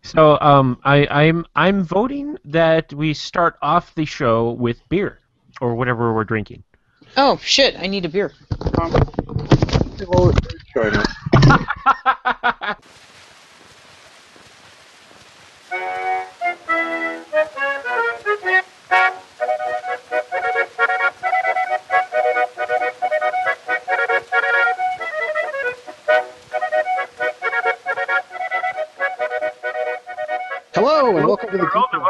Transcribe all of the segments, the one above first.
So I'm voting that we start off the show with beer or whatever we're drinking. Oh shit! I need a beer. Well, join us. Hello and welcome to the World, and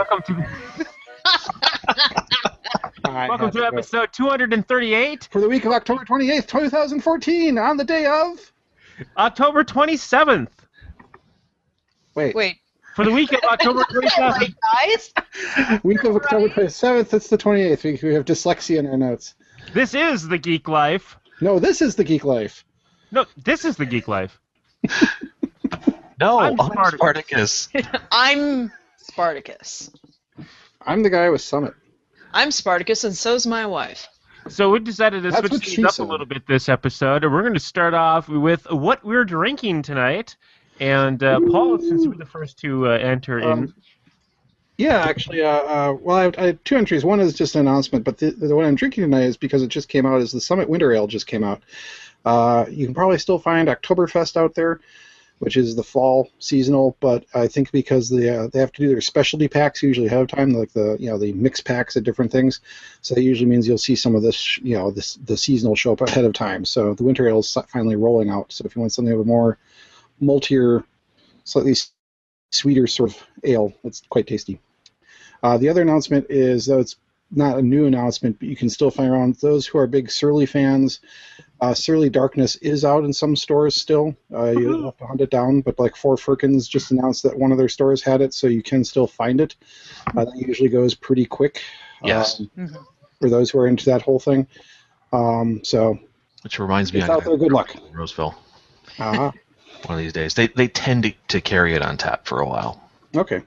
welcome to episode 238 for the week of October 28th, 2014, on the day of October 27th. Wait. For the week of October 27th. Guys? Week of October 27th, it's the 28th. We have dyslexia in our notes. This is the Geek Life. No, this is the Geek Life. No, this is the Geek Life. No, I'm I'm Spartacus. I'm Spartacus. I'm the guy with Summit. I'm Spartacus, and so's my wife. So we decided to That's switch what things she up said. a little bit this episode. We're going to start off with what we're drinking tonight. And Paul, since you were the first to enter in. Yeah, actually, well, I have two entries. One is just an announcement, but the one I'm drinking tonight is because it just came out, is the Summit Winter Ale just came out. You can probably still find Oktoberfest out there, which is the fall seasonal, but I think because they have to do their specialty packs usually ahead of time, like the mix packs of different things, so that usually means you'll see some of this, the seasonal show up ahead of time. So the Winter Ale is finally rolling out. So if you want something of a more maltier, slightly sweeter sort of ale, it's quite tasty. The other announcement is, though it's not a new announcement, but you can still find around those who are big Surly fans. Surly Darkness is out in some stores still. You'll have to hunt it down, but like Four Firkins just announced that one of their stores had it, so you can still find it. That usually goes pretty quick. Yes. For those who are into that whole thing. So Which reminds me, it's out there. Good luck. Roseville. Uh-huh. One of these days. They tend to carry it on tap for a while. Okay.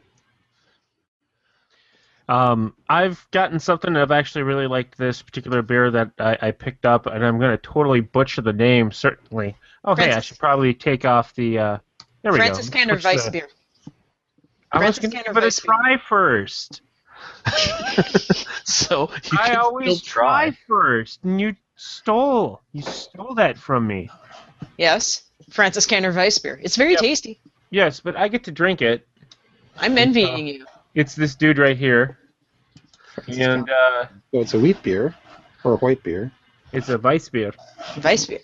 I've gotten something that I've actually really liked this particular beer that I picked up, and I'm going to totally butcher the name, certainly. Oh, hey, I should probably take off the... there we Francis go. Canner Weiss beer. I was Francis going to Canner give it a Weiss beer. try first. So you I can always still try. first, and you stole that from me. Yes, Francis Canner Weiss beer. It's very tasty. Yes, but I get to drink it. I'm envying you. It's this dude right here. And So it's a wheat beer, or a white beer. it's a Weiss beer. Weiss beer.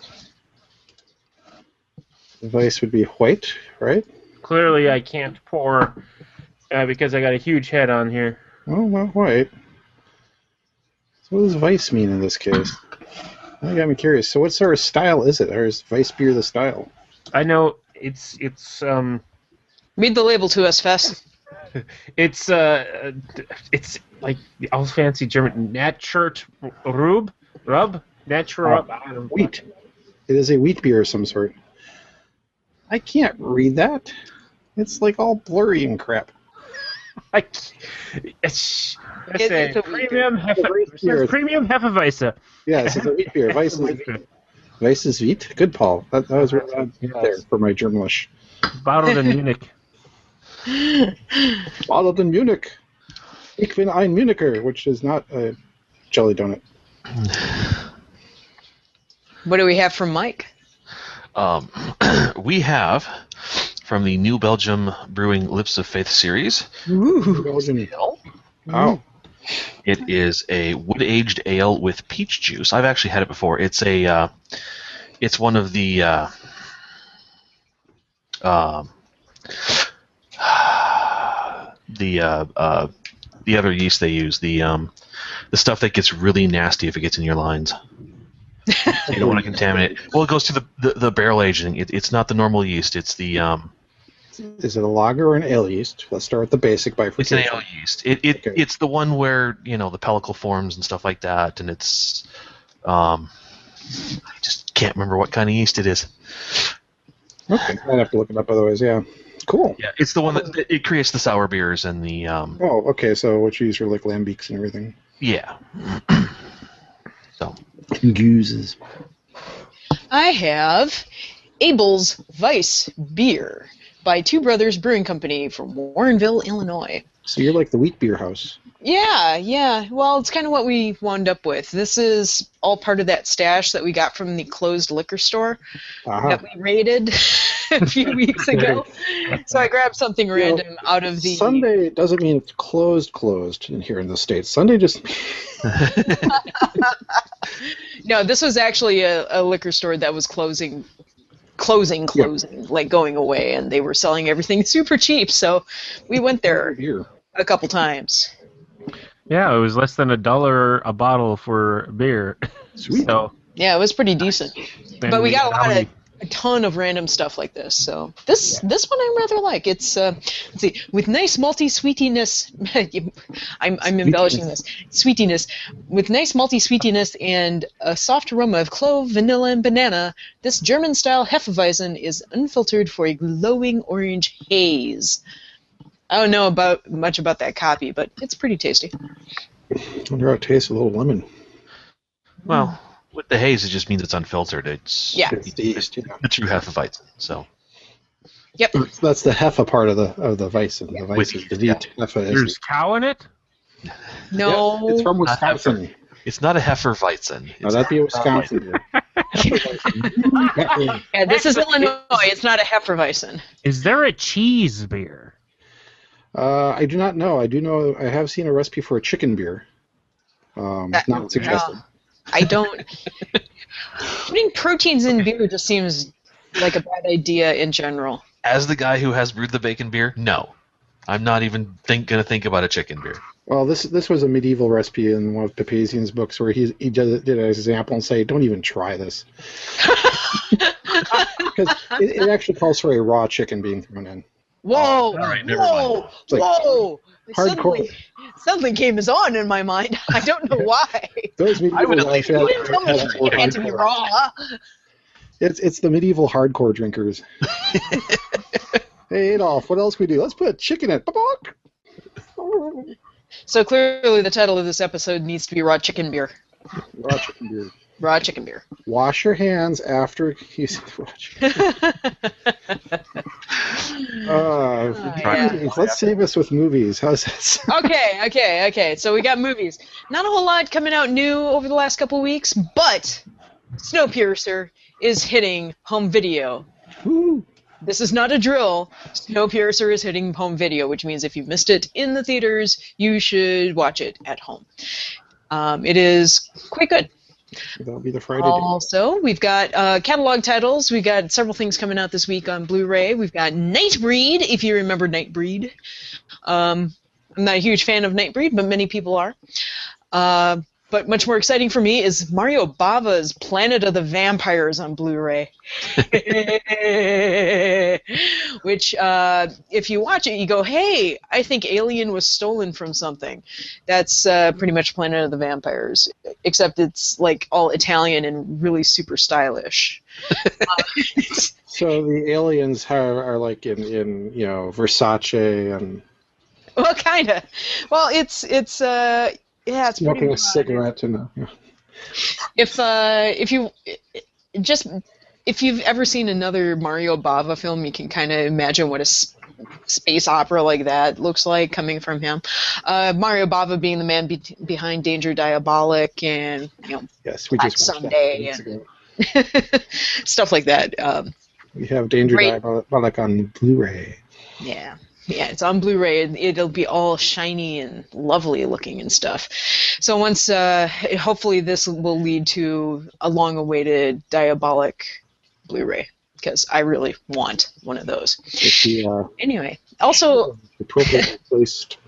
The Weiss would be white, right? Clearly, I can't pour because I got a huge head on here. Oh, not white. So what does Weiss mean in this case? That got me curious. So what sort of style is it? Or is Weiss beer the style? I know it's Read the label to us, Fess. it's like the old fancy German Naturrub. Naturrub. I don't know. Wheat. It is a wheat beer of some sort. I can't read that. It's like all blurry and crap. It's It's a a premium beer. premium Hefeweizen. Yes, it's a wheat beer. Weiss is wheat. Good, Paul. That was right on there for my Germanish. Bottled in Munich. Bottled in Munich. Ich bin ein Municher, which is not a jelly donut. What do we have from Mike? We have, from the New Belgium Brewing Lips of Faith series, Belgian. Oh. it is a wood-aged ale with peach juice. I've actually had it before. It's one of the the other yeast they use, the stuff that gets really nasty if it gets in your lines. You don't want to contaminate it. Well, it goes to the barrel aging. It's not the normal yeast. It's the Is it a lager or an ale yeast? Let's start with the basic it's bifurcation. an ale yeast. It Okay. It's the one where the pellicle forms and stuff like that, and it's I just can't remember what kind of yeast it is. Okay, I'd have to look it up otherwise, yeah. Cool. Yeah, it's the one that it creates the sour beers and the Oh, okay, so what you use for like lambics and everything. yeah. So Gooses. I have Abel's Weiss beer by Two Brothers Brewing Company from Warrenville, Illinois. So you're like the wheat beer house. Yeah. Well, it's kind of what we wound up with. This is all part of that stash that we got from the closed liquor store that we raided a few weeks ago. So I grabbed something random out of the... Sunday doesn't mean it's closed in here in the States. Sunday just... No, this was actually a liquor store that was closing, like going away, and they were selling everything super cheap, so we went there a couple times. Yeah, it was less than $1 a bottle for beer. Sweet. So, yeah, it was pretty decent. But we got a ton of random stuff like this. So this one I rather like. It's let's see, with nice malty sweetiness. I'm embellishing this sweetiness with nice malty sweetiness and a soft aroma of clove, vanilla, and banana. This German-style Hefeweizen is unfiltered for a glowing orange haze. I don't know much about that copy, but it's pretty tasty. I wonder how it tastes. A little lemon. Well, with the haze, it just means it's unfiltered. It's It's the yeast, the true Hefeweizen. So. Yep. That's the Hefe part of the Weizen. The Weizen Whiskey, is the wheat. Hefe is there's cow in it? No. it's from Wisconsin. It's not a Hefeweizen. No, that'd be a Wisconsin beer. Yeah, this is Illinois. It's not a Hefeweizen. Is there a cheese beer? I do not know. I do know. I have seen a recipe for a chicken beer. Not suggested. I don't. Putting proteins in beer just seems like a bad idea in general. As the guy who has brewed the bacon beer, no. I'm not even going to think about a chicken beer. Well, this was a medieval recipe in one of Papazian's books where he did an example and say, don't even try this. Because it actually calls for a raw chicken being thrown in. Whoa! All right, never mind. Like Whoa! hardcore. Suddenly came as on in my mind. I don't know why. Those medieval I would at guys least- You didn't tell me it had to be raw. It's the medieval hardcore drinkers. Hey, Adolf, what else can we do? Let's put chicken in it. So clearly the title of this episode needs to be Raw Chicken Beer. Raw chicken beer. Raw Chicken Beer. Wash your hands after you raw chicken. Yeah. Let's save us with movies. How's that? Okay. So we got movies. Not a whole lot coming out new over the last couple weeks, but Snowpiercer is hitting home video. Woo. This is not a drill. Snowpiercer is hitting home video, which means if you missed it in the theaters, you should watch it at home. It is quite good. That'll be the Friday day. Also, we've got catalog titles. We've got several things coming out this week on Blu-ray. We've got Nightbreed, if you remember Nightbreed. I'm not a huge fan of Nightbreed, but many people are. But much more exciting for me is Mario Bava's Planet of the Vampires on Blu-ray. Which, if you watch it, you go, hey, I think Alien was stolen from something. That's pretty much Planet of the Vampires, except it's like all Italian and really super stylish. So the aliens are like in Versace and Well, kind of. Well, it's smoking pretty a cigarette and if you've ever seen another Mario Bava film, you can kind of imagine what a space opera like that looks like coming from him. Mario Bava being the man behind Danger Diabolic and yes, we Black just watched Sunday that 2 weeks ago. stuff like that. We have Danger Great. Diabolic on Blu-ray. Yeah, it's on Blu-ray. It'll be all shiny and lovely looking and stuff. So once, hopefully this will lead to a long-awaited Diabolic Blu-ray, because I really want one of those. With the Anyway, also, appropriately placed.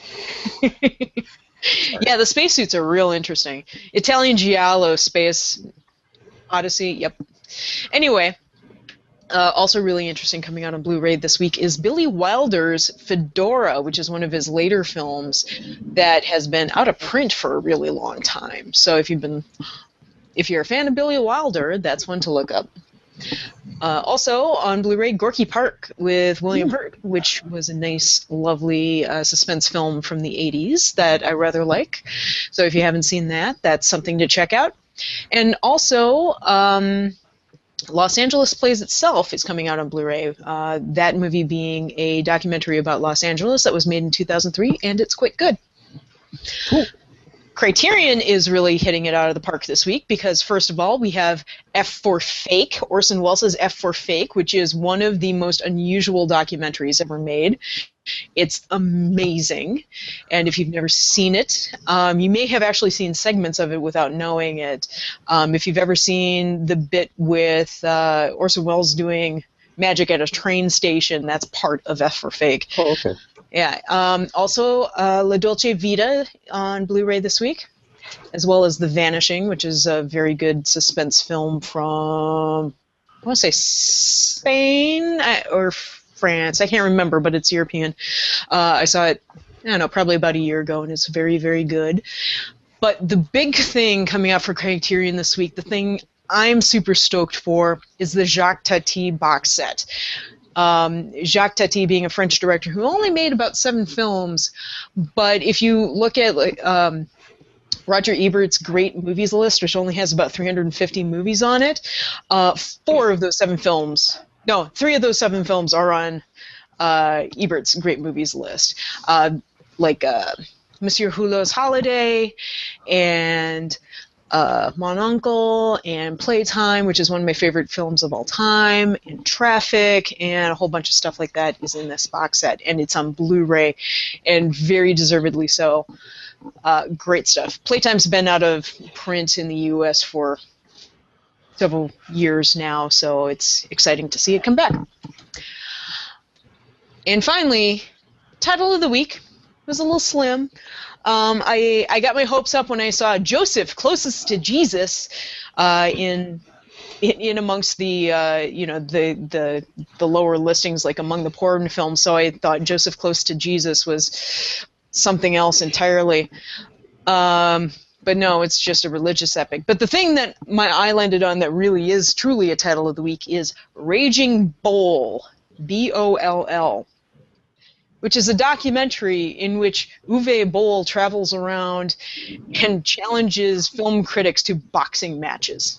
yeah, the spacesuits are real interesting. Italian Giallo Space Odyssey, yep. Anyway, also really interesting coming out on Blu-ray this week is Billy Wilder's Fedora, which is one of his later films that has been out of print for a really long time. So if you're a fan of Billy Wilder, that's one to look up. Also on Blu-ray, Gorky Park with William Hurt, which was a nice, lovely suspense film from the 80s that I rather like. So if you haven't seen that, that's something to check out. And also, Los Angeles Plays Itself is coming out on Blu-ray. That movie being a documentary about Los Angeles that was made in 2003, and it's quite good. Cool. Criterion is really hitting it out of the park this week because, first of all, we have F for Fake, Orson Welles' F for Fake, which is one of the most unusual documentaries ever made. It's amazing, and if you've never seen it, you may have actually seen segments of it without knowing it. If you've ever seen the bit with Orson Welles doing magic at a train station, that's part of F for Fake. Oh, okay. Yeah. Also, La Dolce Vita on Blu-ray this week, as well as The Vanishing, which is a very good suspense film from, I want to say Spain or France. I can't remember, but it's European. I saw it, I don't know, probably about a year ago, and it's very, very good. But the big thing coming out for Criterion this week, the thing I'm super stoked for, is the Jacques Tati box set. Jacques Tati being a French director who only made about 7 films, but if you look at Roger Ebert's Great Movies list, which only has about 350 movies on it, 3 of those 7 films are on Ebert's Great Movies list, Monsieur Hulot's Holiday and Mon Uncle and Playtime, which is one of my favorite films of all time, and Traffic, and a whole bunch of stuff like that is in this box set, and it's on Blu-ray, and very deservedly so. Great stuff. Playtime's been out of print in the U.S. for several years now, so it's exciting to see it come back. And finally, title of the week was a little slim. I got my hopes up when I saw Joseph, Closest to Jesus, in amongst the the lower listings, like among the porn films. So I thought Joseph, Close to Jesus was something else entirely. But no, it's just a religious epic. But the thing that my eye landed on that really is truly a title of the week is Raging Bull, Boll, which is a documentary in which Uwe Boll travels around and challenges film critics to boxing matches.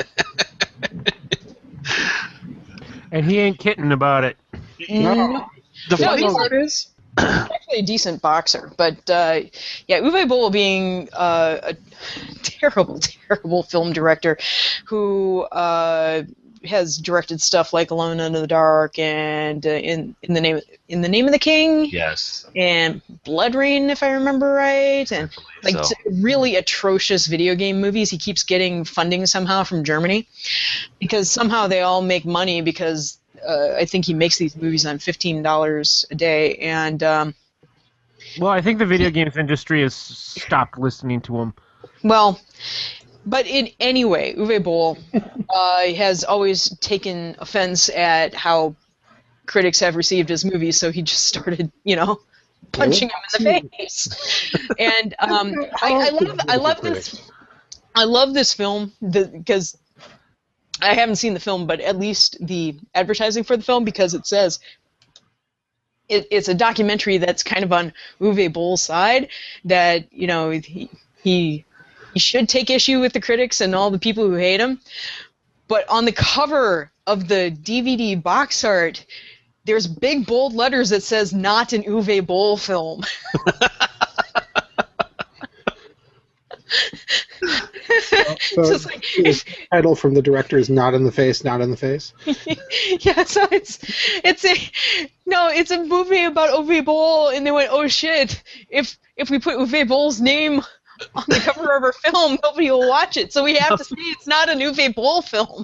And he ain't kidding about it. No. The No, funny he's part is, actually a decent boxer, but Uwe Boll being a terrible, terrible film director who has directed stuff like Alone in the Dark and in the name of the King, yes, and Blood Rain, if I remember right, and really atrocious video game movies. He keeps getting funding somehow from Germany because somehow they all make money because I think he makes these movies on $15 a day, and well, I think the video games industry has stopped listening to him. well. But anyway, Uwe Boll has always taken offense at how critics have received his movies, so he just started, punching him in the face. And I love this film because I haven't seen the film, but at least the advertising for the film, because it says it's a documentary that's kind of on Uwe Boll's side, that he should take issue with the critics and all the people who hate him. But on the cover of the DVD box art, there's big bold letters that says "Not an Uwe Boll film." So Just like, the title from the director is "Not in the Face, Not in the Face." yeah, so it's a movie about Uwe Boll, and they went, oh shit, if we put Uwe Boll's name on the cover of our film, nobody will watch it, so we have to say it's not an Uwe Boll film.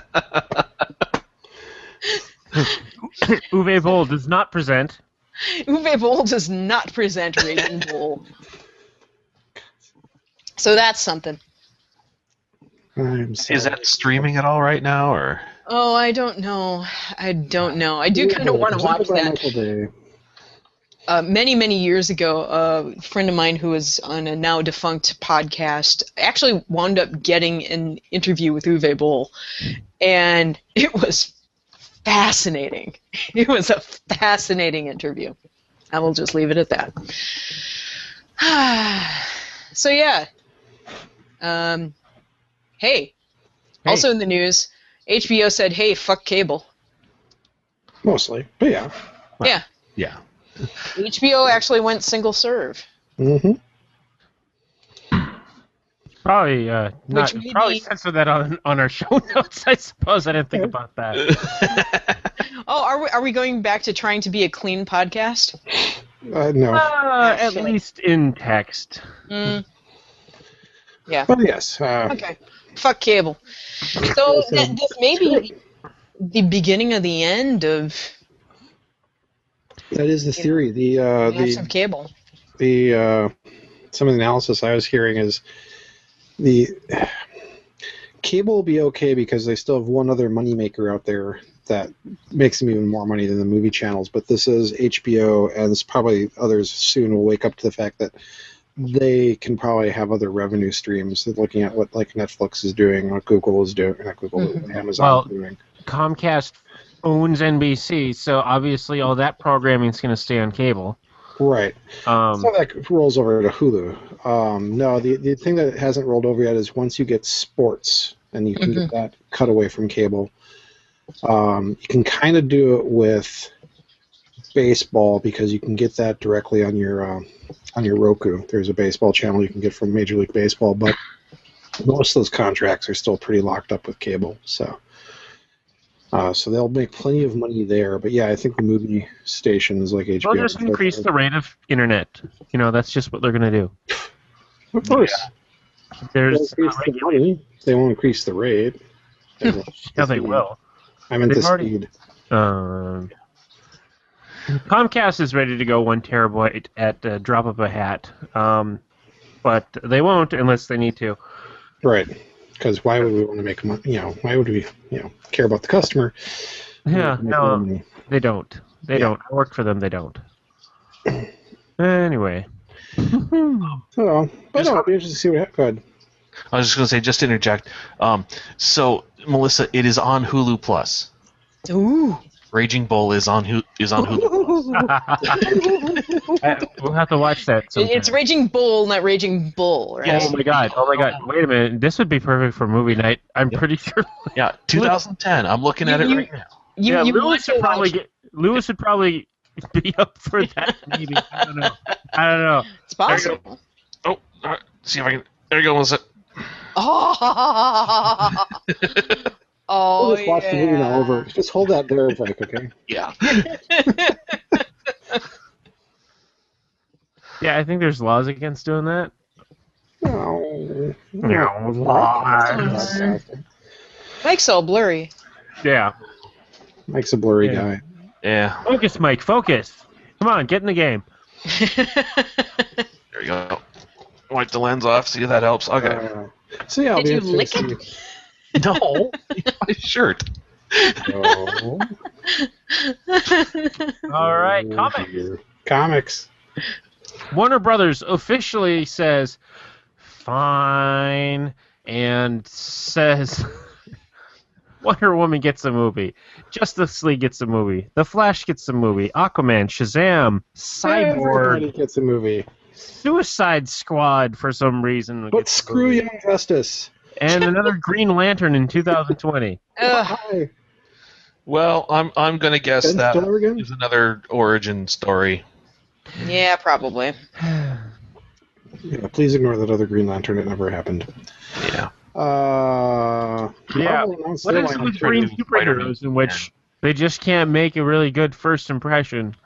Uwe Boll does not present. Uwe Boll does not present Raging Bull. So that's something. I'm sorry. is that streaming at all right now, or? Oh, I don't know. I do kind of want to watch that. Michael Bay. Many, many years ago, a friend of mine who was on a now defunct podcast actually wound up getting an interview with Uwe Boll, and it was fascinating. It was a fascinating interview. I will just leave it at that. So yeah. Hey. Also in the news, HBO said, "Hey, fuck cable." Mostly, but yeah. Yeah, Yeah. HBO actually went single serve. Mm-hmm. Probably not. may Probably be- censor that on our show notes. I suppose I didn't think about that. Oh, are we going back to trying to be a clean podcast? No. At Shit. least in text. Mm. Yeah. But yes. Okay. Fuck cable. So this may be the beginning of the end of That is the theory. massive cable. Some of the analysis I was hearing is the cable will be okay because they still have one other moneymaker out there that makes them even more money than the movie channels. But this is HBO, and it's probably others soon will wake up to the fact that they can probably have other revenue streams. They're looking at what like Netflix is doing, what Google is doing, not Google, Amazon is doing. Comcast owns NBC, so obviously all that programming is going to stay on cable. Right. So that rolls over to Hulu. No, the thing that hasn't rolled over yet is once you get sports and you can get that cut away from cable, you can kind of do it with baseball because you can get that directly on your Roku. There's a baseball channel you can get from Major League Baseball, but most of those contracts are still pretty locked up with cable. So they'll make plenty of money there. But yeah, I think the movie stations like HBO. They'll just increase the rate of internet. You know, that's just what they're going to do. Of course. There's They won't increase the rate. yeah, they will. I meant the They've already- speed. Comcast is ready to go 1 terabyte at the drop of a hat, but they won't unless they need to. Right. Because why would we want to make money? Why would we, care about the customer? Yeah, Make no, money. they don't. They don't. I work for them. They don't. Anyway. So, but no, it'll be interesting to see what happens. Go ahead. I was just going to say, just to interject. So, Melissa, it is on Hulu Plus. Ooh. Raging Bull is on Hulu Plus. We'll have to watch that sometime. It's Raging Bull, not Raging Bull, right? Oh my god! Wait a minute. This would be perfect for movie night. I'm pretty sure. Yeah, 2010. I'm looking at it right now. You Lewis want to watch- Lewis would probably be up for that. Maybe I don't know. It's possible. Oh, all right. See if I can. There you go, Melissa. Oh, We'll just watch the movie now over. Just hold that there, Mike, okay? Yeah. Yeah, I think there's laws against doing that. No. Mike's all blurry. Yeah. Mike's a blurry Yeah. guy. Yeah. Focus, Mike. Focus. Come on, get in the game. There you go. Wipe the lens off. See if that helps. Okay. So yeah, I'll Did be you interested lick to see- No. My shirt. No. All right, Oh, comics. dear. Comics. Warner Brothers officially says fine and says Wonder Woman gets a movie, Justice League gets a movie, The Flash gets a movie, Aquaman, Shazam, Everybody Cyborg, gets a movie. Suicide Squad for some reason. But gets a screw movie, Young Justice. and another Green Lantern in 2020. Why? Well, I'm gonna guess Ben that Stiller again? is another origin story. Yeah, probably. Yeah, please ignore that other Green Lantern. It never happened. Yeah. Yeah. Marvel announced What their is it lineup with for green the- superheroes in which they just can't make a really good first impression?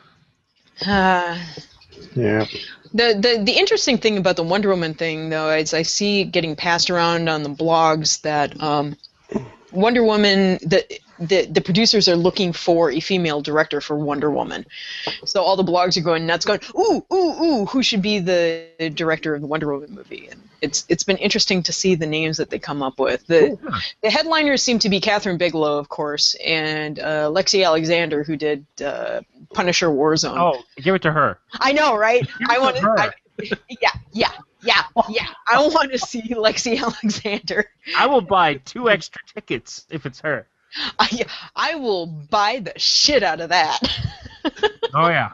Yeah. The interesting thing about the Wonder Woman thing, though, is I see getting passed around on the blogs that Wonder Woman, the producers are looking for a female director for Wonder Woman. So all the blogs are going nuts, going, ooh, who should be the director of the Wonder Woman movie? And it's been interesting to see the names that they come up with. The headliners seem to be Catherine Bigelow, of course, and Lexi Alexander, who did Punisher Warzone. Oh, give it to her. I know, right? Give I it want to her. Yeah. I want to see Lexi Alexander. I will buy 2 extra tickets if it's her. I will buy the shit out of that. Oh yeah.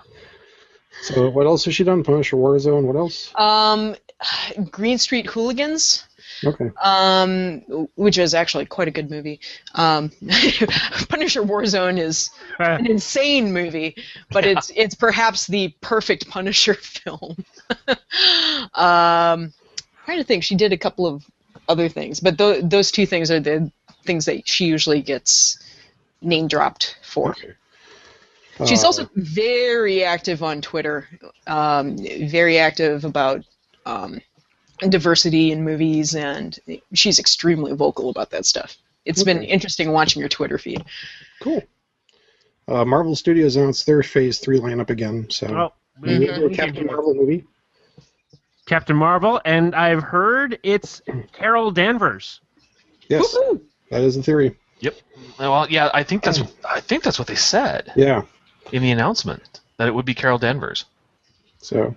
So what else has she done? Punisher Warzone. What else? Green Street Hooligans. Okay. Which is actually quite a good movie. Punisher Warzone is an insane movie, but it's perhaps the perfect Punisher film. Trying to think, she did a couple of other things, but those two things are the things that she usually gets name dropped for. Okay. She's also very active on Twitter, very active about diversity in movies, and she's extremely vocal about that stuff. It's been interesting watching your Twitter feed. Cool. Marvel Studios announced their Phase 3 lineup again, so a Captain Marvel movie. Captain Marvel, and I've heard it's Carol Danvers. Yes, that is the theory. Yep. Well, yeah, I think that's what they said. Yeah. In the announcement, that it would be Carol Danvers. So.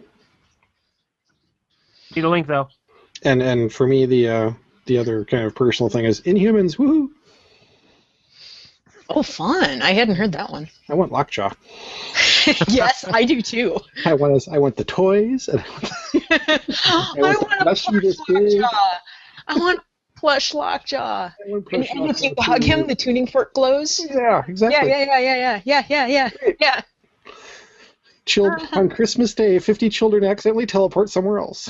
Need a link though. And for me, the other kind of personal thing is Inhumans. Woohoo! Oh, fun! I hadn't heard that one. I want Lockjaw. Yes, I do too. I want the toys. And I want a plush Lockjaw. I want plush Lockjaw. And if you hug him, the tuning fork glows. Yeah, exactly. Yeah. On Christmas Day, 50 children accidentally teleport somewhere else.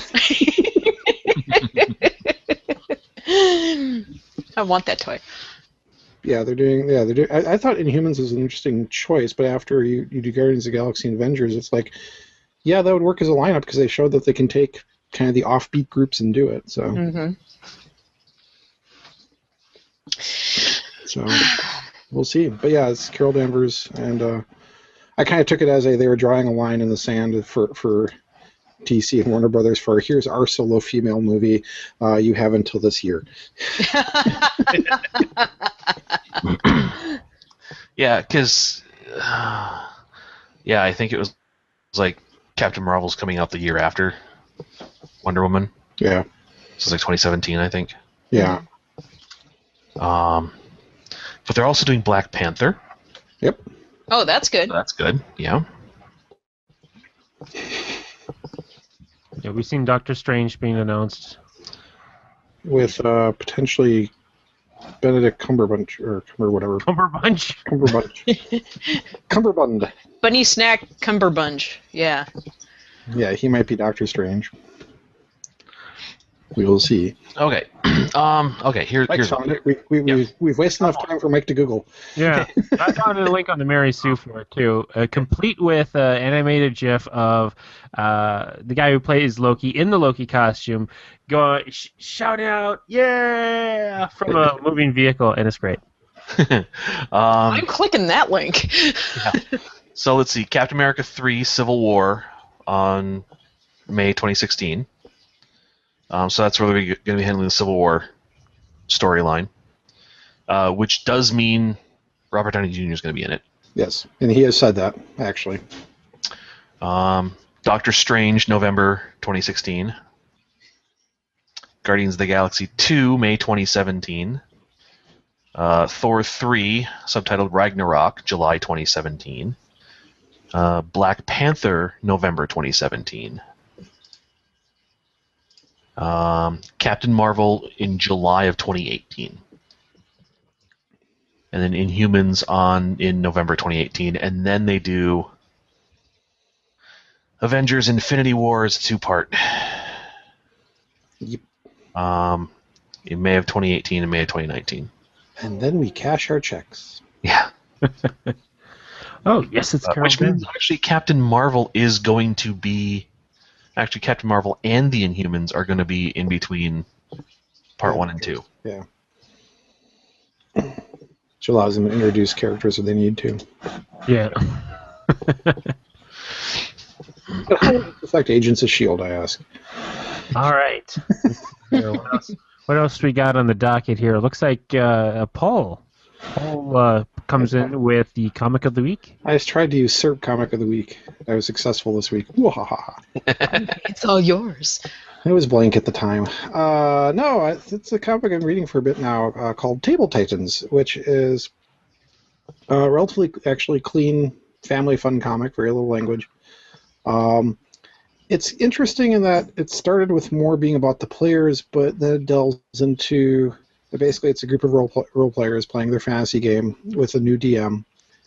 I want that toy. Yeah, they're doing. I thought Inhumans was an interesting choice, but after you do Guardians of the Galaxy and Avengers, it's like, yeah, that would work as a lineup because they showed that they can take kind of the offbeat groups and do it. So, so we'll see. But yeah, it's Carol Danvers, and I kind of took it as they were drawing a line in the sand for DC and Warner Brothers for here's our solo female movie. You have until this year. Yeah, because I think it was like Captain Marvel's coming out the year after Wonder Woman. Yeah. So it's like 2017, I think. Yeah. But they're also doing Black Panther. Yep. Oh, that's good. That's good. Yeah. Yeah, we've seen Doctor Strange being announced. With potentially Benedict Cumberbatch or whatever. Cumberbatch. Cumberbund. Bunny Snack Cumberbunch. Yeah. Yeah, he might be Doctor Strange. We will see. Okay. Okay. Here's found it. We've wasted enough time for Mike to Google. Yeah, I found a link on the Mary Sue for it too, complete with animated GIF of the guy who plays Loki in the Loki costume, going shout out, yeah, from a moving vehicle, and it's great. I'm clicking that link. Yeah. So let's see, Captain America 3: Civil War on May 2016. So that's where we're going to be handling the Civil War storyline, which does mean Robert Downey Jr. is going to be in it. Yes, and he has said that, actually. Doctor Strange, November 2016. Guardians of the Galaxy 2, May 2017. Thor 3, subtitled Ragnarok, July 2017. Black Panther, November 2017. Captain Marvel in July of 2018. And then Inhumans in November 2018. And then they do Avengers Infinity War as a two-part. Yep. In May of 2018 and May of 2019. And then we cash our checks. Yeah. Oh, yes, it's Carol which means Danvers. actually Captain Marvel is going to be... Actually, Captain Marvel and the Inhumans are going to be in between part 1 and 2. Yeah. Which allows them to introduce characters if they need to. Yeah. But how does it affect Agents of S.H.I.E.L.D., I ask? All right. What else we got on the docket here? Looks like Paul. Paul comes in with the comic of the week. I just tried to usurp comic of the week. I was successful this week. Wahaha. It's all yours. It was blank at the time. No, it's a comic I'm reading for a bit now called Table Titans, which is a relatively actually clean, family fun comic, very little language. It's interesting in that it started with more being about the players, but then it delves into basically it's a group of role players playing their fantasy game with a new DM.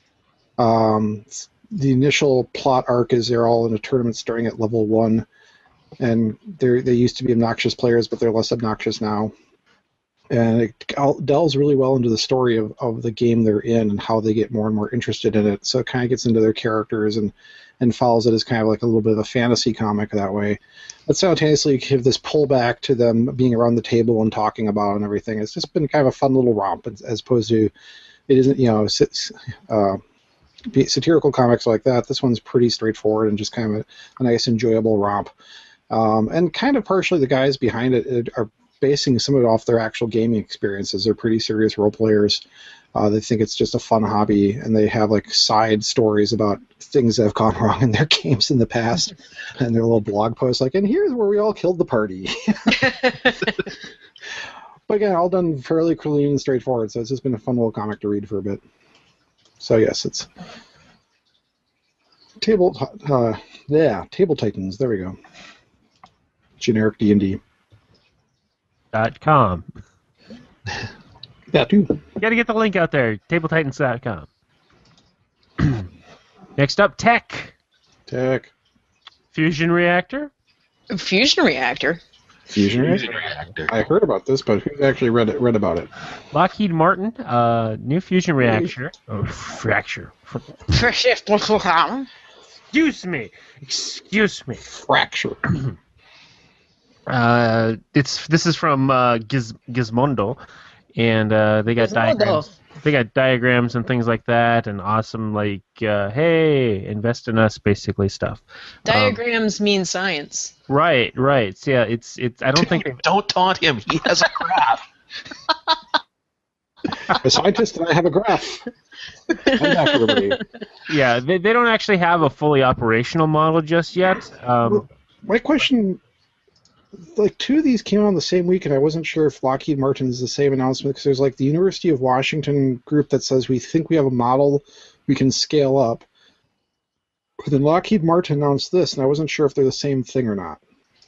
The initial plot arc is they're all in a tournament starting at level 1, and they used to be obnoxious players, but they're less obnoxious now. And it delves really well into the story of the game they're in and how they get more and more interested in it. So it kind of gets into their characters and follows it as kind of like a little bit of a fantasy comic that way. But simultaneously, you give this pullback to them being around the table and talking about it and everything. It's just been kind of a fun little romp, as opposed to it isn't, satirical comics like that. This one's pretty straightforward and just kind of a nice, enjoyable romp. And kind of partially the guys behind it are basing some of it off their actual gaming experiences. They're pretty serious role players. They think it's just a fun hobby, and they have like side stories about things that have gone wrong in their games in the past, and their little blog posts like, and here's where we all killed the party. But again, all done fairly clean and straightforward, so it's just been a fun little comic to read for a bit. So yes, it's Table Titans. There we go. Generic D&D. .com. Yeah, too. You gotta get the link out there. TableTitans.com. Next up, Tech. Fusion Reactor. Fusion Reactor. Fusion Reactor. I heard about this, but who's actually read about it? Lockheed Martin. New fusion reactor. Fracture. Excuse me. Fracture. This is from Gizmondo, and they got diagrams. They got diagrams and things like that, and awesome hey, invest in us, basically stuff. Diagrams mean science. Right. So, yeah, it's. I don't think. Don't taunt him. He has a graph. I'm a scientist and I have a graph. I'm back, everybody. Yeah, they don't actually have a fully operational model just yet. My question. Two of these came out on the same week, and I wasn't sure if Lockheed Martin is the same announcement, because there's the University of Washington group that says we think we have a model we can scale up. But then Lockheed Martin announced this, and I wasn't sure if they're the same thing or not.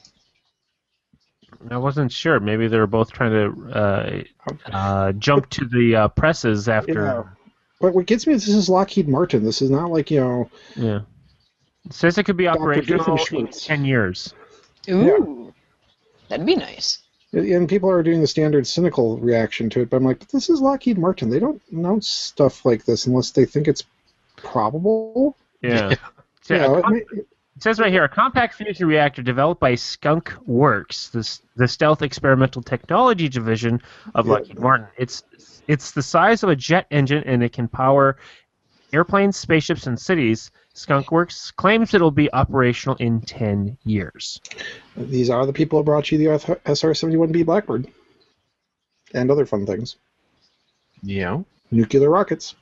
I wasn't sure. Maybe they were both trying to jump to the presses after. Yeah. But what gets me is this is Lockheed Martin. This is not Yeah. It says it could be operational in 10 years. Ooh. Yeah. That'd be nice. And people are doing the standard cynical reaction to it, but I'm like, but this is Lockheed Martin. They don't announce stuff like this unless they think it's probable. Yeah. It says right here, a compact fusion reactor developed by Skunk Works, the stealth experimental technology division of Lockheed Martin. It's the size of a jet engine, and it can power airplanes, spaceships, and cities. Skunk Works claims it'll be operational in 10 years. These are the people who brought you the SR-71B Blackbird. And other fun things. Yeah. Nuclear rockets.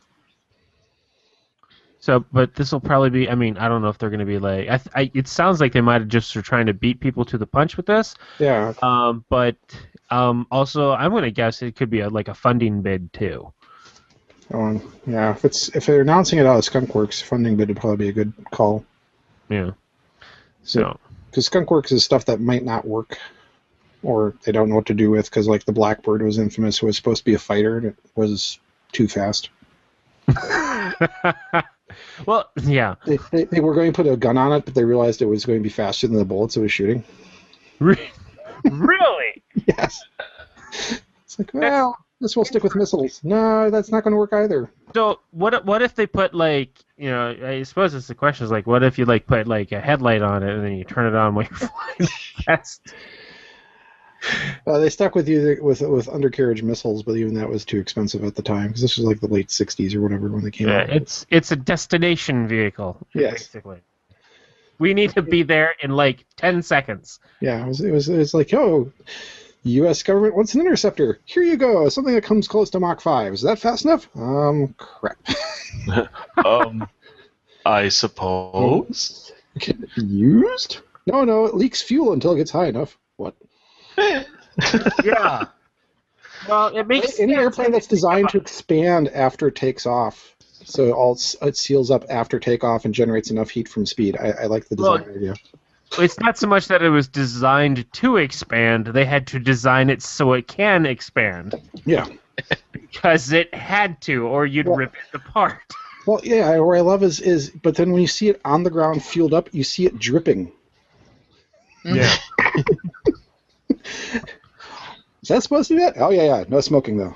So, but this will probably be, I don't know if they're going to be it sounds like they might have just are trying to beat people to the punch with this. Yeah. But also, I'm going to guess it could be a funding bid, too. Yeah, if they're announcing it out of Skunk Works, funding bid would probably be a good call. Yeah. So. Because Skunk Works is stuff that might not work, or they don't know what to do with, because the Blackbird was infamous. It was supposed to be a fighter, and it was too fast. Well, yeah. They were going to put a gun on it, but they realized it was going to be faster than the bullets it was shooting. Really? Yes. It's well, this will stick with missiles. No, that's not going to work either. So what if they put I suppose it's the question is what if you put a headlight on it and then you turn it on when you're flying past? They stuck with undercarriage missiles, but even that was too expensive at the time, because this was the late '60s or whatever when they came out. It's a destination vehicle. Yes. Basically. We need to be there in 10 seconds. Yeah, it was oh, U.S. government wants an interceptor. Here you go. Something that comes close to Mach 5. Is that fast enough? Crap. I suppose. Can it be used? No, it leaks fuel until it gets high enough. What? Yeah. Well, it makes any airplane that's designed to expand after it takes off, so it seals up after takeoff and generates enough heat from speed. I like the design idea. It's not so much that it was designed to expand; they had to design it so it can expand. Yeah. Because it had to, or you'd rip it apart. Well, yeah. What I love is, but then when you see it on the ground, fueled up, you see it dripping. Yeah. Is that supposed to be it? Oh yeah. No smoking though.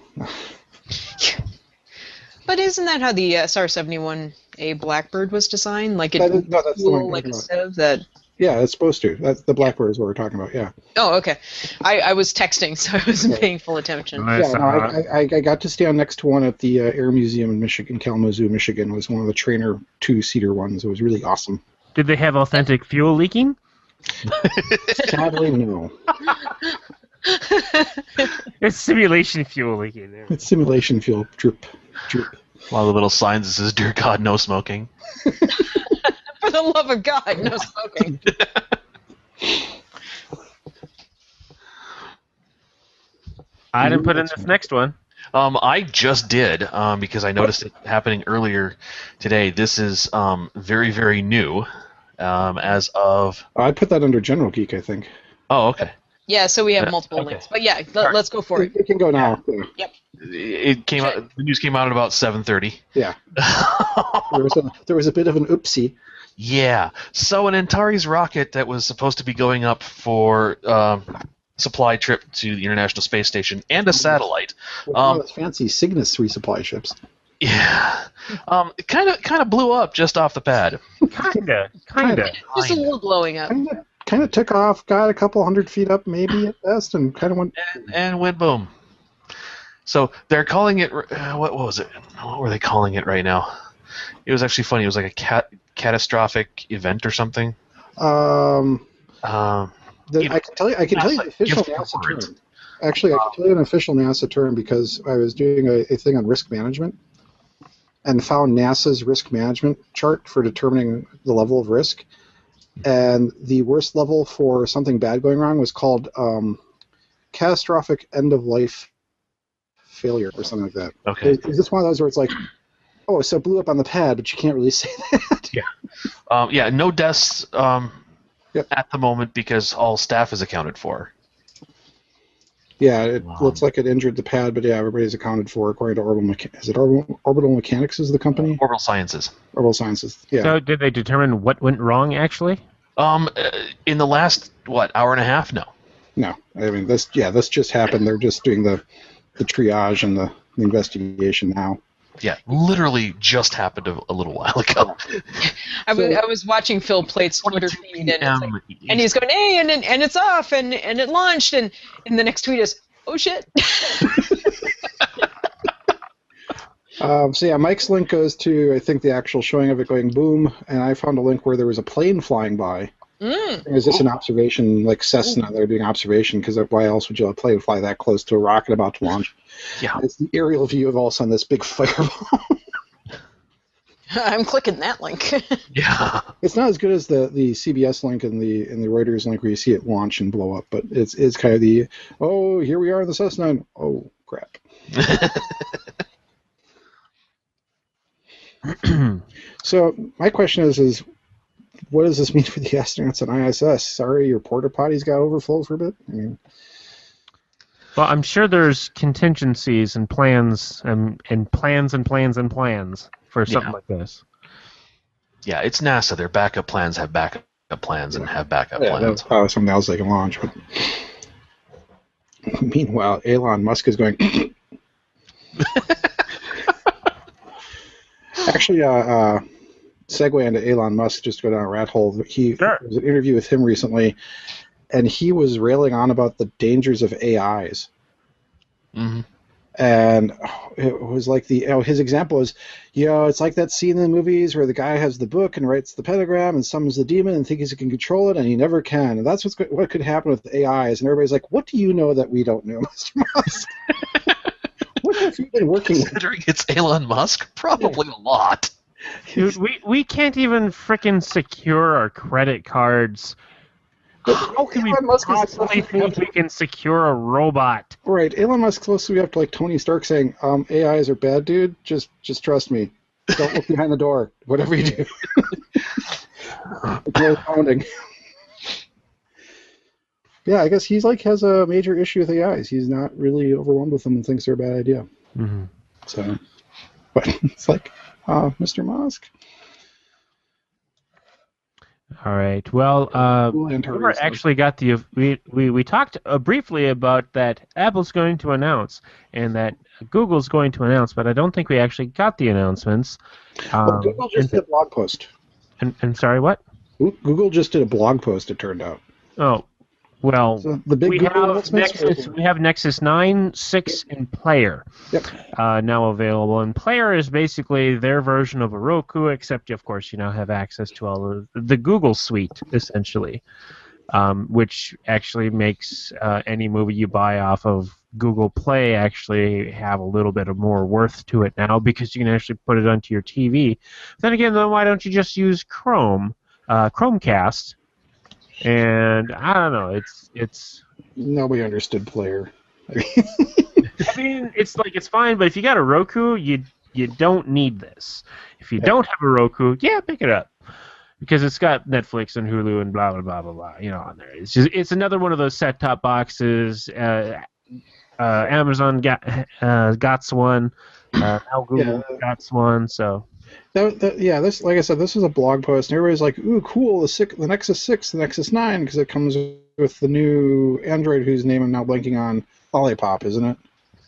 But isn't that how the SR-71A Blackbird was designed? Like it No, that's the one I'm like talking a about. sieve that. Yeah, it's supposed to. That's the Blackbird is what we're talking about. Yeah. Oh, okay. I was texting, so I wasn't paying full attention. Yeah, no, I got to stand next to one at the Air Museum in Michigan, Kalamazoo, Michigan. It was one of the Trainer 2-seater ones. It was really awesome. Did they have authentic fuel leaking? Sadly, no. It's simulation fuel leaking there. It's simulation fuel. Droop. A lot of the little signs that says, "Dear God, no smoking." For the love of God, no smoking. I didn't put in this next one. I just did because I noticed it happening earlier today. This is very, very new as of... I put that under General Geek, I think. Oh, okay. Yeah, so we have multiple Okay. links. But yeah, let's go for it. It can go now. Yeah. Yep. It came out. The news came out at about 7:30. Yeah. There was a bit of an oopsie. Yeah. So an Antares rocket that was supposed to be going up for supply trip to the International Space Station and a satellite. With one of those fancy Cygnus resupply ships. Yeah. It kind of blew up just off the pad. Kinda. Just a little blowing up. Kind of took off, got a couple 100 feet up maybe at best, and kind of went... And went boom. So they're calling it... what was it? What were they calling it right now? It was actually funny. It was like a catastrophic event or something. I can tell you the official give NASA the words. term. Actually, I can tell you an official NASA term because I was doing a thing on risk management and found NASA's risk management chart for determining the level of risk. And the worst level for something bad going wrong was called catastrophic end-of-life failure or something like that. Okay. Is this one of those where it's like, oh, so it blew up on the pad, but you can't really say that? Yeah. No deaths Yep. at the moment because all staff is accounted for. Yeah, it looks like it injured the pad, but yeah, everybody's accounted for according to Orbital Mechanics is the company? Orbital Sciences. Orbital Sciences. Yeah. So did they determine what went wrong, actually? In the last hour and a half? No. No, I mean this just happened. They're just doing the triage and the investigation now. Yeah, literally just happened a little while ago. I was watching Phil Plate's Twitter feed, and, it's like, and he's going, hey, and it's off, and it launched, and the next tweet is, oh shit. So yeah, Mike's link goes to I think the actual showing of it going boom, and I found a link where there was a plane flying by. Is this an observation, like Cessna? They're doing observation because why else would you let a plane fly that close to a rocket about to launch? Yeah. It's the aerial view of all of a sudden this big fireball. I'm clicking that link. Yeah. It's not as good as the CBS link and the Reuters link where you see it launch and blow up, but it's kind of the here we are in the Cessna. And, oh crap. So my question is what does this mean for the astronauts on ISS? Sorry, your porta potties got overflowed for a bit. I mean, Well, I'm sure there's contingencies and plans and plans for something like this. Yeah, it's NASA. Their backup plans have backup plans and have backup that's plans. probably something else they can launch. But meanwhile, Elon Musk is going. Actually, segue into Elon Musk, just to go down a rat hole. There was an interview with him recently, and he was railing on about the dangers of AIs. Mm-hmm. And it was like his example is, it's like that scene in the movies where the guy has the book and writes the pentagram and summons the demon and thinks he can control it, and he never can. And that's what could happen with AIs. And everybody's like, what do you know that we don't know, Mr. Musk? What have you been working with? Considering it's Elon Musk, probably a lot. Dude, we can't even frickin' secure our credit cards. How can we possibly think we can secure a robot? Right, Elon Musk's supposed to be up to like Tony Stark saying, AIs are bad, dude. Just trust me. Don't look behind the door. Whatever you do. It's really pounding. Yeah, I guess he's like has a major issue with AIs. He's not really overwhelmed with them and thinks they're a bad idea. Mm-hmm. So, but it's like, Mr. Musk. All right. Well, Cool and we hurries. actually got the we talked briefly about that Apple's going to announce and that Google's going to announce, but I don't think we actually got the announcements. Well, Google just did a blog post. And sorry, what? Google just did a blog post. It turned out. Oh, well, So the big we Google have announcements Nexus. We have Nexus 9, 6, and Player. Yep. Now available. And Player is basically their version of a Roku, except, of course, you now have access to all of the Google suite, essentially, which actually makes any movie you buy off of Google Play actually have a little bit of more worth to it now because you can actually put it onto your TV. Then again, why don't you just use Chromecast? And I don't know, it's Nobody understood Player. I mean, it's fine, but if you got a Roku, you don't need this. If you don't have a Roku, yeah, pick it up because it's got Netflix and Hulu and blah blah blah blah blah, on there. It's another one of those set-top boxes. Amazon got one. Now Google got one. So. This, like I said, this is a blog post, and everybody's like, "Ooh, cool! The Nexus 6, the Nexus 9, because it comes with the new Android, whose name I'm now blanking on, Lollipop, isn't it?"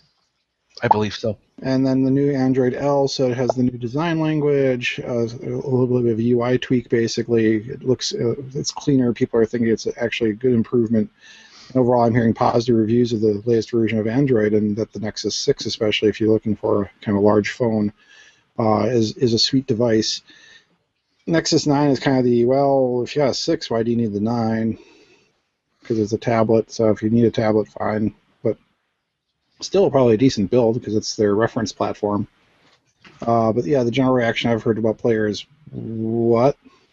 I believe so. And then the new Android L, so it has the new design language, a little bit of a UI tweak, basically. It looks, it's cleaner. People are thinking it's actually a good improvement. Overall, I'm hearing positive reviews of the latest version of Android, and that the Nexus 6, especially if you're looking for a kind of large phone, is a sweet device. Nexus 9 is kind of if you have a 6, why do you need the 9? Because it's a tablet, so if you need a tablet, fine. But still probably a decent build because it's their reference platform. But yeah, the general reaction I've heard about Player is, what?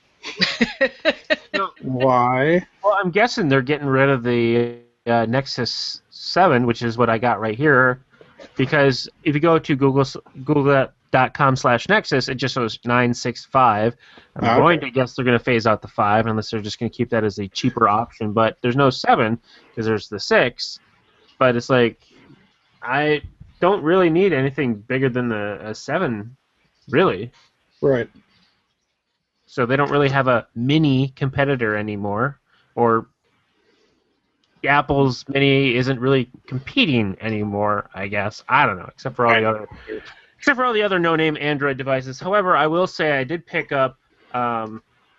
Why? Well, I'm guessing they're getting rid of the Nexus 7, which is what I got right here, because if you go to google.com/Nexus, it just shows 965. I'm going to guess they're going to phase out the 5 unless they're just going to keep that as a cheaper option. But there's no 7 because there's the 6. But it's like, I don't really need anything bigger than a 7, really. Right. So they don't really have a mini competitor anymore, or Apple's Mini isn't really competing anymore, I guess. I don't know, except for all the other no-name Android devices. However, I will say I did pick up an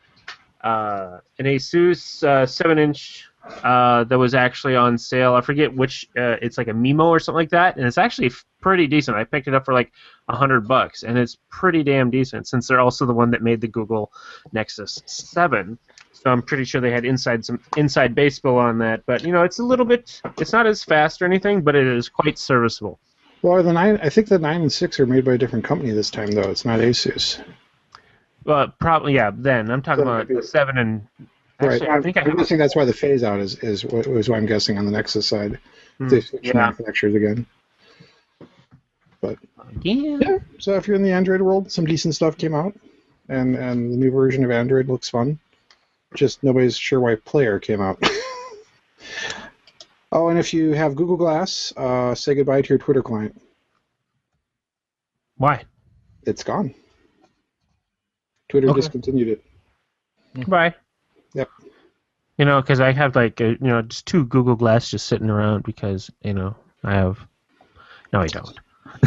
Asus 7-inch that was actually on sale. I forget which. It's like a Mimo or something like that, and it's actually pretty decent. I picked it up for like $100, and it's pretty damn decent since they're also the one that made the Google Nexus 7. So I'm pretty sure they had some inside baseball on that. But it's a little bit. It's not as fast or anything, but it is quite serviceable. Well, I think the 9 and 6 are made by a different company this time, though. It's not Asus. Well, probably, yeah. Then I'm talking about the 7 and. Actually, right. I'm guessing that's why the phase out is what I'm guessing on the Nexus side. They switch manufacturers again. But yeah. So if you're in the Android world, some decent stuff came out, and the new version of Android looks fun. Just nobody's sure why Player came out. Oh, and if you have Google Glass, say goodbye to your Twitter client. Why? It's gone. Twitter discontinued it. Goodbye. Yep. Because I have just 2 Google Glass just sitting around because I have. No, I don't.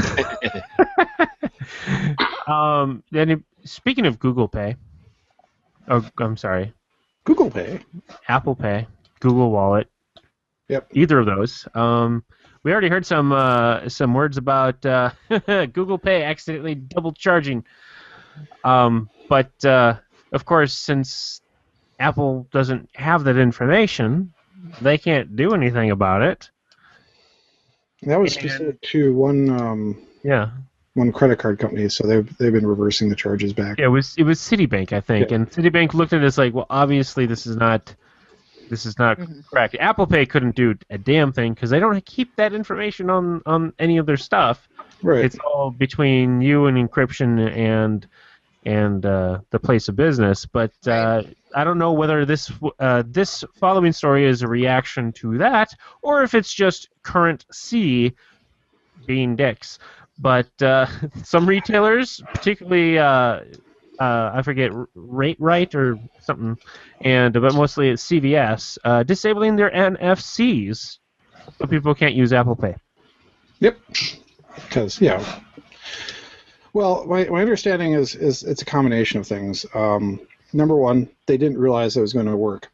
Then speaking of Google Pay, I'm sorry. Google Pay. Apple Pay, Google Wallet. Yep. Either of those. We already heard some words about Google Pay accidentally double charging. But of course, since Apple doesn't have that information, they can't do anything about it. That was specific to one credit card company, so they've been reversing the charges back. Yeah, it was Citibank, I think, and Citibank looked at it as like, well, obviously this is not correct. Apple Pay couldn't do a damn thing because they don't keep that information on any of their stuff. Right. It's all between you and encryption and and the place of business. But I don't know whether this following story is a reaction to that, or if it's just current C being dicks. But some retailers, particularly I forget, Right or something, but mostly it's CVS, disabling their NFCs so people can't use Apple Pay. Yep. Because well, my understanding is it's a combination of things. Number one, they didn't realize it was going to work.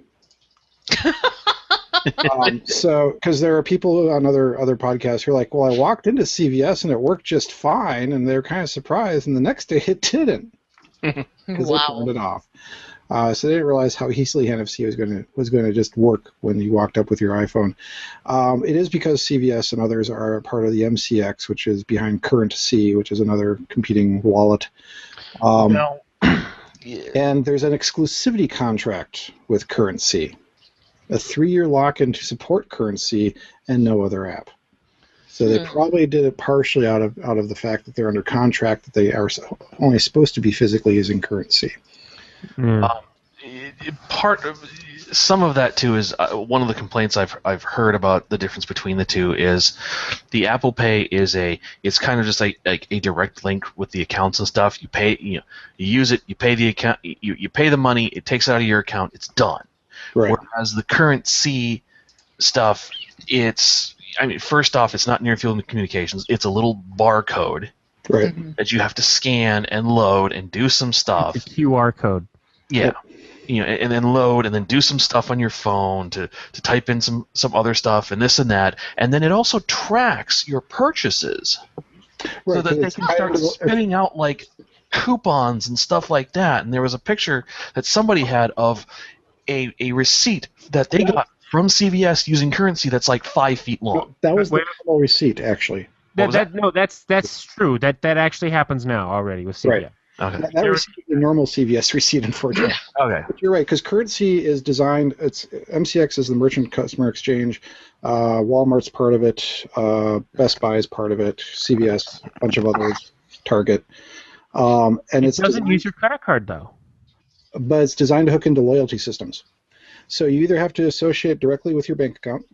So, because there are people on other podcasts who are like, well, I walked into CVS and it worked just fine, and they're kind of surprised, and the next day it didn't. Because they turned it off. So they didn't realize how easily NFC was going to just work when you walked up with your iPhone. It is because CVS and others are part of the MCX, which is behind Current C, which is another competing wallet. And there's an exclusivity contract with Current C, a 3-year lock-in to support Current C and no other app. So they probably did it partially out of the fact that they're under contract that they are only supposed to be physically using Current C. Part of some of that too is one of the complaints I've heard about the difference between the two is the Apple Pay it's kind of just like a direct link with the accounts and stuff. You pay, you use it, you pay the account, you pay the money, it takes it out of your account, it's done. Right. Whereas the Current C stuff, first off, it's not near field communications. It's a little barcode that you have to scan and load and do some stuff. It's a QR code. Yeah. And then load and then do some stuff on your phone to type in some other stuff and this and that. And then it also tracks your purchases so that they can start spitting out like coupons and stuff like that. And there was a picture that somebody had of a receipt that they got from CVS using Current C that's like 5 feet long. That was the normal receipt, actually. That's true. That actually happens now already with CVS. Right. Okay. That receipt is the normal CVS receipt, unfortunately. Okay. But you're right, because Current C is designed. MCX is the Merchant Customer Exchange. Walmart's part of it. Best Buy is part of it. CVS, a bunch of others. Target. And it doesn't use your credit card though. But it's designed to hook into loyalty systems. So you either have to associate directly with your bank account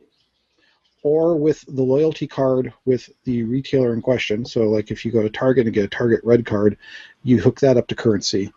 or with the loyalty card with the retailer in question. So like if you go to Target and get a Target Red card, you hook that up to Current C.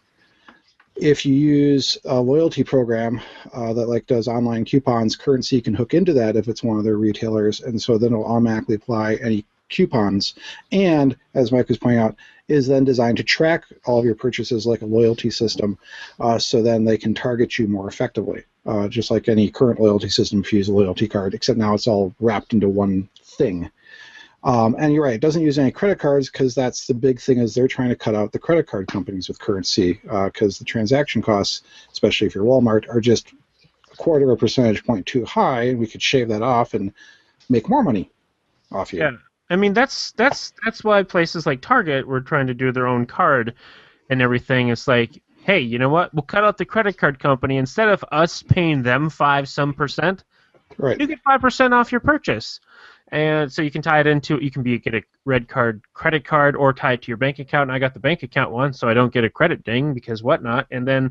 If you use a loyalty program that does online coupons, Current C can hook into that if it's one of their retailers, and so then it'll automatically apply any coupons. And as Mike was pointing out, is then designed to track all of your purchases like a loyalty system, so then they can target you more effectively, just like any current loyalty system if you use a loyalty card, except now it's all wrapped into one thing. And you're right, it doesn't use any credit cards because that's the big thing is they're trying to cut out the credit card companies with Current C because the transaction costs, especially if you're Walmart, are just a quarter of a percentage point too high, and we could shave that off and make more money off you. Yeah. I mean, that's why places like Target were trying to do their own card and everything. It's like, hey, you know what? We'll cut out the credit card company. Instead of us paying them 5% Right. you get 5% off your purchase. And so you can tie it into, you can get a red card, credit card, or tie it to your bank account. And I got the bank account one, so I don't get a credit ding because whatnot. And then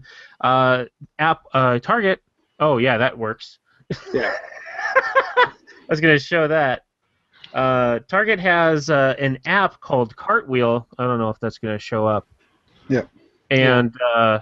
Target, oh yeah, that works. Yeah. I was going to show that. Target has an app called Cartwheel. I don't know if that's going to show up. Yeah. And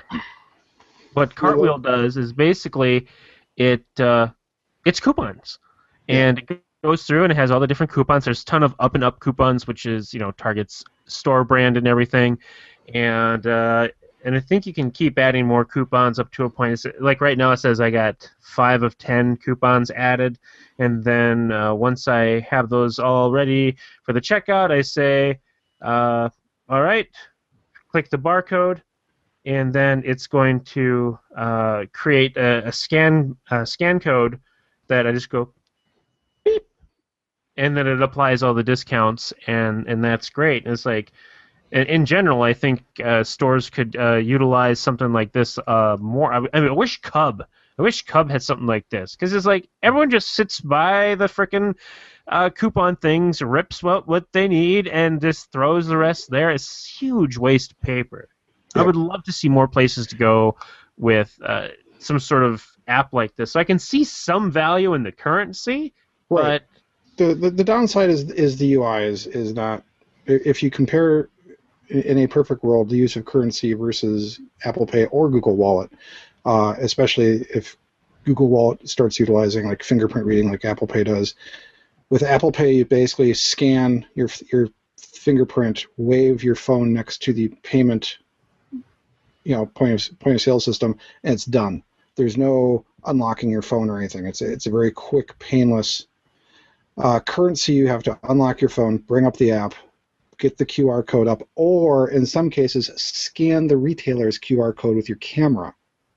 what Cartwheel does is basically it's coupons, and it goes through and it has all the different coupons. There's a ton of Up and Up coupons, which is Target's store brand and everything, and I think you can keep adding more coupons up to a point. It's, like right now it says I got 5 of 10 coupons added, and then once I have those all ready for the checkout, I say, all right, click the barcode, and then it's going to create a scan code that I just go beep, and then it applies all the discounts, and that's great. And it's like, in general, I think stores could utilize something like this more. I mean, I wish Cub had something like this, because it's like everyone just sits by the frickin' coupon things, rips what they need, and just throws the rest there. It's huge waste of paper. I would love to see more places to go with some sort of app like this. So I can see some value in the currency, Right. but The downside is the UI is not. If you compare in a perfect world the use of currency versus Apple Pay or Google Wallet, especially if Google Wallet starts utilizing like fingerprint reading like Apple Pay does. With Apple Pay, you basically scan your fingerprint, wave your phone next to the payment, point of sale system, and it's done. There's no unlocking your phone or anything. It's a very quick, painless. Currency, you have to unlock your phone, bring up the app, get the QR code up, or in some cases, scan the retailer's QR code with your camera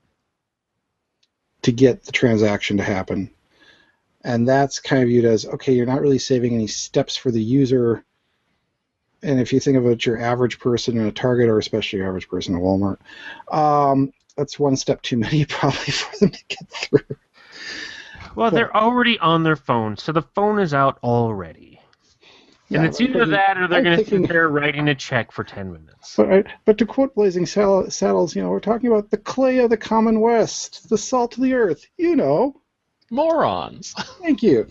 to get the transaction to happen. And that's kind of viewed as, okay, you're not really saving any steps for the user. And if you think of it, your average person in a Target, or especially your average person in Walmart, that's one step too many probably for them to get through. Well, they're already on their phone, so the phone is out already. And it's either that or they're going to sit there writing a check for 10 minutes. But to quote Blazing Saddles, we're talking about the clay of the common West, the salt of the earth, Morons. Thank you.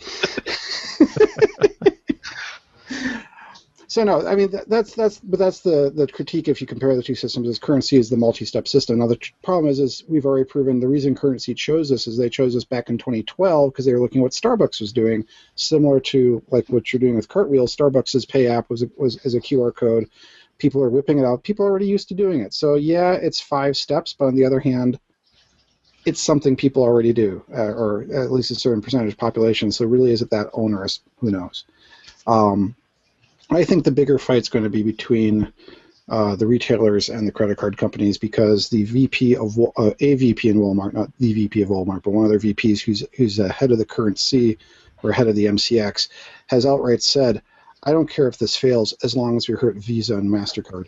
So no, I mean that's the critique if you compare the two systems. Is currency is the multi-step system. Now the problem is we've already proven the reason currency chose this is they chose this back in 2012 because they were looking at what Starbucks was doing, similar to like what you're doing with Cartwheel. Starbucks' pay app was a QR code. People are whipping it out. People are already used to doing it. So yeah, it's 5 steps, but on the other hand, it's something people already do, or at least a certain percentage of population. So really, is it that onerous? Who knows? I think the bigger fight's going to be between the retailers and the credit card companies because the VP of a VP in Walmart, not the VP of Walmart, but one of their VPs who's head of the currency or head of the MCX, has outright said, "I don't care if this fails as long as we hurt Visa and MasterCard."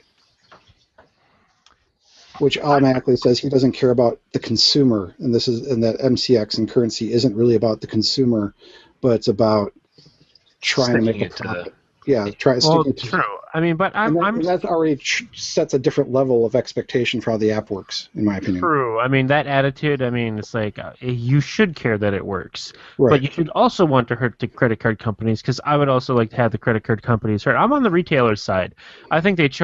Which automatically says he doesn't care about the consumer, and that MCX and currency isn't really about the consumer, but it's about trying to make a profit. True. I mean, but that already sets a different level of expectation for how the app works, in my opinion. True. I mean, that attitude. I mean, it's like you should care that it works, right. But you should also want to hurt the credit card companies because I would also like to have the credit card companies hurt. I'm on the retailer side. I think they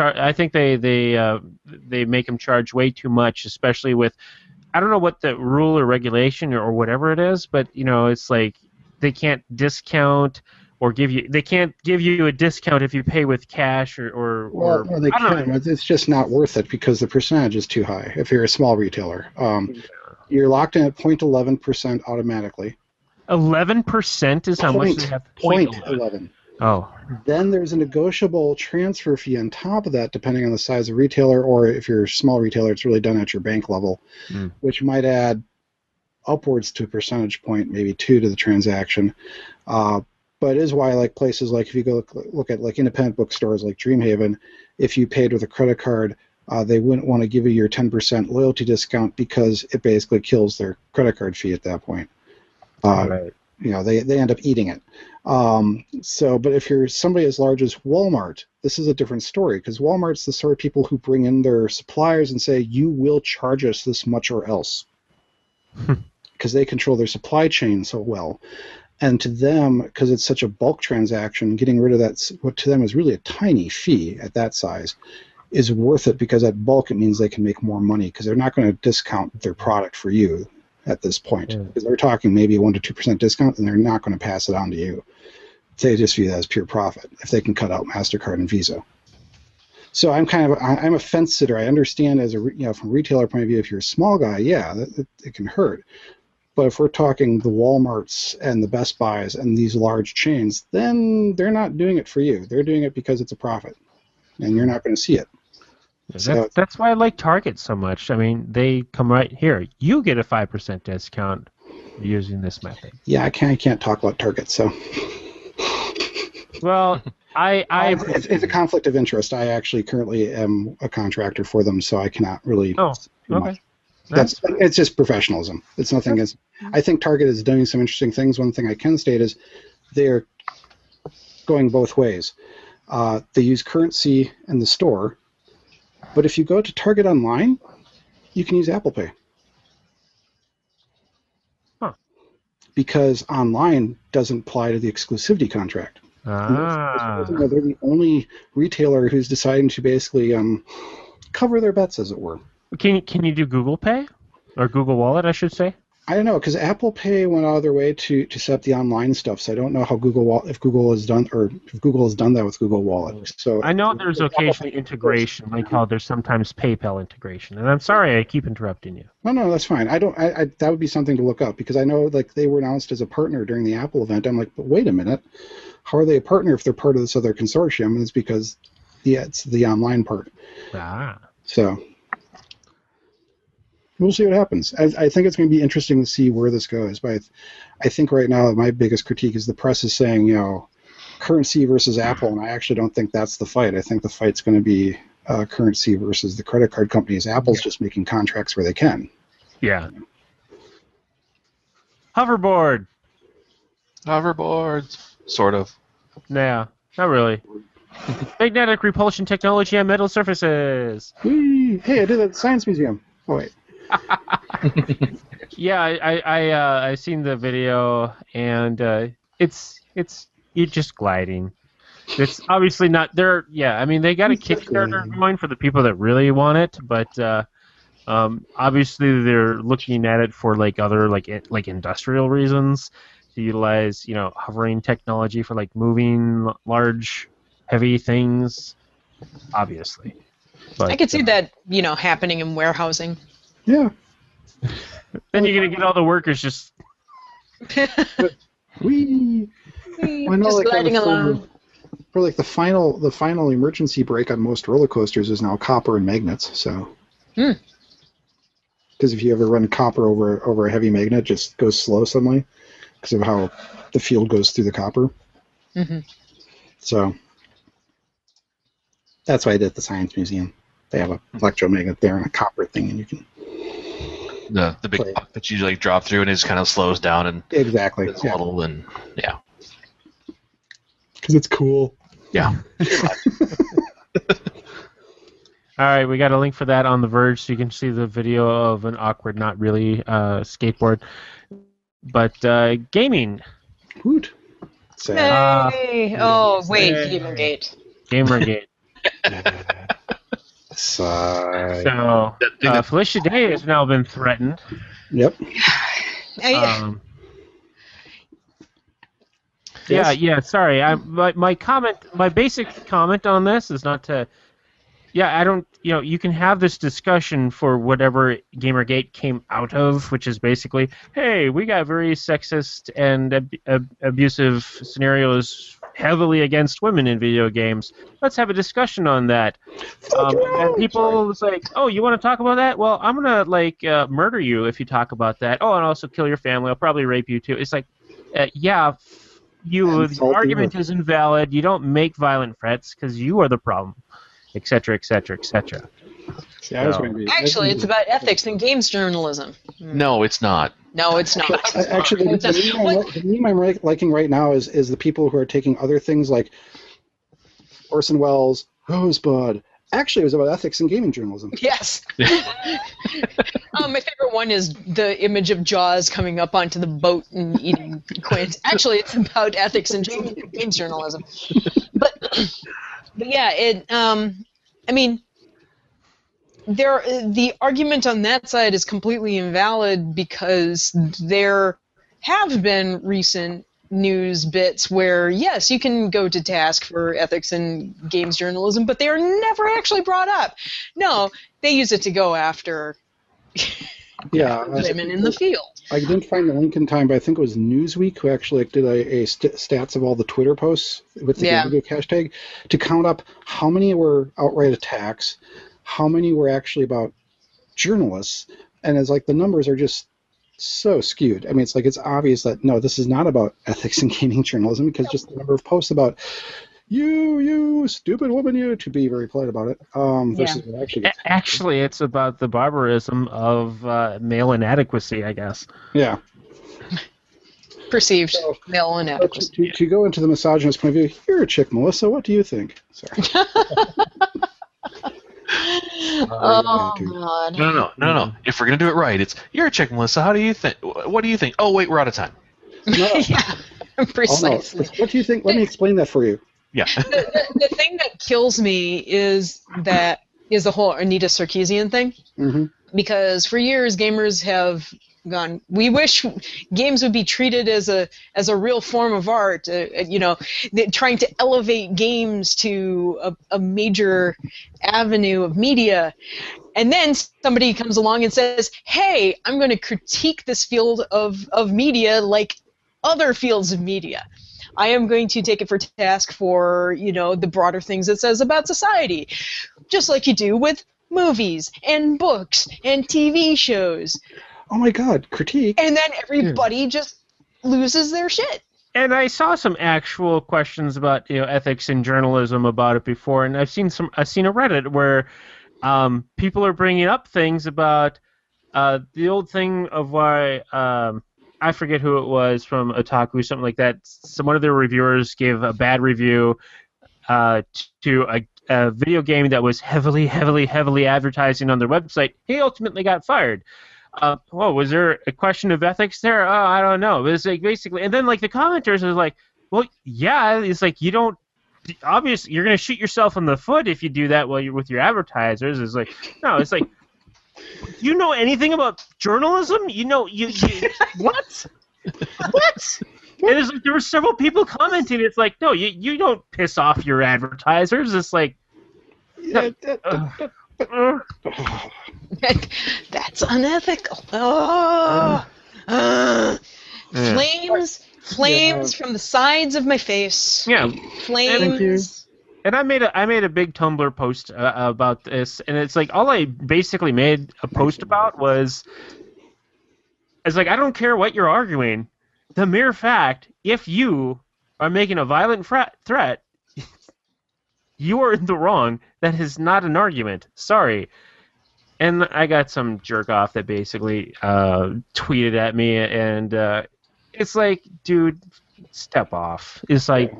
they make them charge way too much, especially with I don't know what the rule or regulation or whatever it is, but it's like they can't discount. Or they can't give you a discount if you pay with cash or no, they can. It's just not worth it because the percentage is too high. If you're a small retailer, you're locked in at 0.11% automatically. 11% is how much they have. 0.11. Oh. Then there's a negotiable transfer fee on top of that, depending on the size of retailer, or if you're a small retailer, it's really done at your bank level, which might add upwards to a percentage point, maybe 2 to the transaction. But it is why, like places like if you go look at like independent bookstores like Dreamhaven, if you paid with a credit card, they wouldn't want to give you your 10% loyalty discount because it basically kills their credit card fee at that point. Right. They end up eating it. But if you're somebody as large as Walmart, this is a different story because Walmart's the sort of people who bring in their suppliers and say, you will charge us this much or else. Because they control their supply chain so well. And to them, because it's such a bulk transaction, getting rid of that, what to them is really a tiny fee at that size, is worth it because at bulk it means they can make more money because they're not going to discount their product for you at this point. Because they're talking maybe a 1 to 2% discount and they're not going to pass it on to you. They just view that as pure profit if they can cut out MasterCard and Visa. So I'm a fence sitter. I understand as from a retailer point of view, if you're a small guy, it can hurt. But if we're talking the Walmarts and the Best Buys and these large chains, then they're not doing it for you. They're doing it because it's a profit, and you're not going to see it. That's why I like Target so much. I mean, they come right here. You get a 5% discount using this method. Yeah, I can't talk about Target, so. Well, it's a conflict of interest. I actually currently am a contractor for them, so I cannot really. Oh, okay. It's just professionalism. It's nothing against. I think Target is doing some interesting things. One thing I can state is they're going both ways. They use currency in the store, But if you go to Target Online, you can use Apple Pay. Huh. Because online doesn't apply to the exclusivity contract. Ah. They're the only retailer who's deciding to basically cover their bets, as it were. Can you do Google Pay? Or Google Wallet, I should say? I don't know, because Apple Pay went out of their way to set up the online stuff, so I don't know how if Google has done that with Google Wallet. So I know there's occasionally integration, like how there's sometimes PayPal integration. And I'm sorry I keep interrupting you. No, that's fine. I that would be something to look up, because I know like they were announced as a partner during the Apple event. I'm like, but wait a minute, how are they a partner if they're part of this other consortium? And it's because it's the online part. Ah. So we'll see what happens. I think it's going to be interesting to see where this goes. But I think right now my biggest critique is the press is saying, currency versus Apple, and I actually don't think that's the fight. I think the fight's going to be currency versus the credit card companies. Apple's just making contracts where they can. Yeah. Hoverboard. Hoverboards, sort of. Nah, not really. Magnetic repulsion technology on metal surfaces. Whee! Hey, I did that at the Science Museum. Oh, wait. Yeah, I seen the video, and it's you're just gliding. It's obviously not there. Yeah, I mean they got a Kickstarter going for the people that really want it, but obviously they're looking at it for like other like industrial reasons to utilize hovering technology for like moving large, heavy things. Obviously, but, I could see that happening in warehousing. Yeah. Then you're gonna get all the workers just. Whee! I know, Just like, gliding along. For like the final emergency brake on most roller coasters is now copper and magnets. So. Because if you ever run copper over a heavy magnet, it just goes slow suddenly because of how the field goes through the copper. Mm-hmm. So. That's why I did at the Science Museum. They have an electromagnet there and a copper thing, and you can. The big puck that you like drop through and it just kind of slows down and exactly it's little and yeah. Because it's cool. Yeah. All right, we got a link for that on The Verge, so you can see the video of an awkward, not really skateboard. But gaming. Woot. Hey! Oh wait, Gamergate. Gamergate. So Felicia Day has now been threatened. Yep. Yeah. Sorry, my basic comment on this is not to. Yeah, I don't. You can have this discussion for whatever Gamergate came out of, which is basically, hey, we got very sexist and abusive scenarios heavily against women in video games. Let's have a discussion on that. And people was like, oh, you want to talk about that? Well, I'm gonna murder you if you talk about that. Oh, and also kill your family. I'll probably rape you too. It's like, yeah, the argument is invalid. You don't make violent threats because you are the problem, etc., etc., etc. Actually, it's about ethics in games journalism. No, it's not. No, it's not. Actually, the meme I'm liking right now is the people who are taking other things like Orson Welles, Rosebud. Actually, it was about ethics in gaming journalism. Yes. My favorite one is the image of Jaws coming up onto the boat and eating Quint. Actually, it's about ethics in games journalism. But yeah, I mean, the argument on that side is completely invalid because there have been recent news bits where, yes, you can go to task for ethics in games journalism, but they are never actually brought up. No, they use it to go after women in the field. I didn't find the link in time, but I think it was Newsweek who actually did a stats of all the Twitter posts with the Gamergate hashtag to count up how many were outright attacks, how many were actually about journalists, and it's like the numbers are just so skewed. I mean, it's like it's obvious that no, this is not about ethics in gaming journalism because just the number of posts about you stupid woman, you, to be very polite about it. Versus what actually gets actually, it's about the barbarism of male inadequacy, I guess. Yeah. Perceived male inadequacy. To go into the misogynist point of view, you're a chick, Melissa. What do you think? Sorry. Oh dude. God. No. If we're gonna do it right, it's your chick, Melissa. How do you think? What do you think? Oh wait, we're out of time. No. Yeah, Oh, no. precisely. What do you think? Let me explain that for you. Yeah. The thing that kills me is the whole Anita Sarkeesian thing. Mm-hmm. Because for years gamers have gone, we wish games would be treated as a real form of art, trying to elevate games to a major avenue of media. And then somebody comes along and says, hey, I'm going to critique this field of media like other fields of media. I am going to take it for task for, the broader things it says about society, just like you do with movies and books and TV shows. Oh my God, critique. And then everybody just loses their shit. And I saw some actual questions about ethics in journalism about it before, and I've seen a Reddit where people are bringing up things about the old thing of why I forget who it was from Otaku, something like that. One of their reviewers gave a bad review to a video game that was heavily advertising on their website. He ultimately got fired. Was there a question of ethics there? Oh, I don't know. It was like basically, and then like the commenters was like, well, yeah, it's like you don't. Obviously, you're going to shoot yourself in the foot if you do that while you're with your advertisers. It's like, no, it's like, do you know anything about journalism? You what? What? And it's like there were several people commenting. It's like, no, you don't piss off your advertisers. It's like, that's unethical. Flames from the sides of my face. Yeah, flames. And I made a big Tumblr post about this, and it's like all I basically made a post about was, it's like I don't care what you're arguing. The mere fact, if you are making a violent threat, you are in the wrong. That is not an argument. Sorry. And I got some jerk off that basically tweeted at me, and it's like, dude, step off. It's like,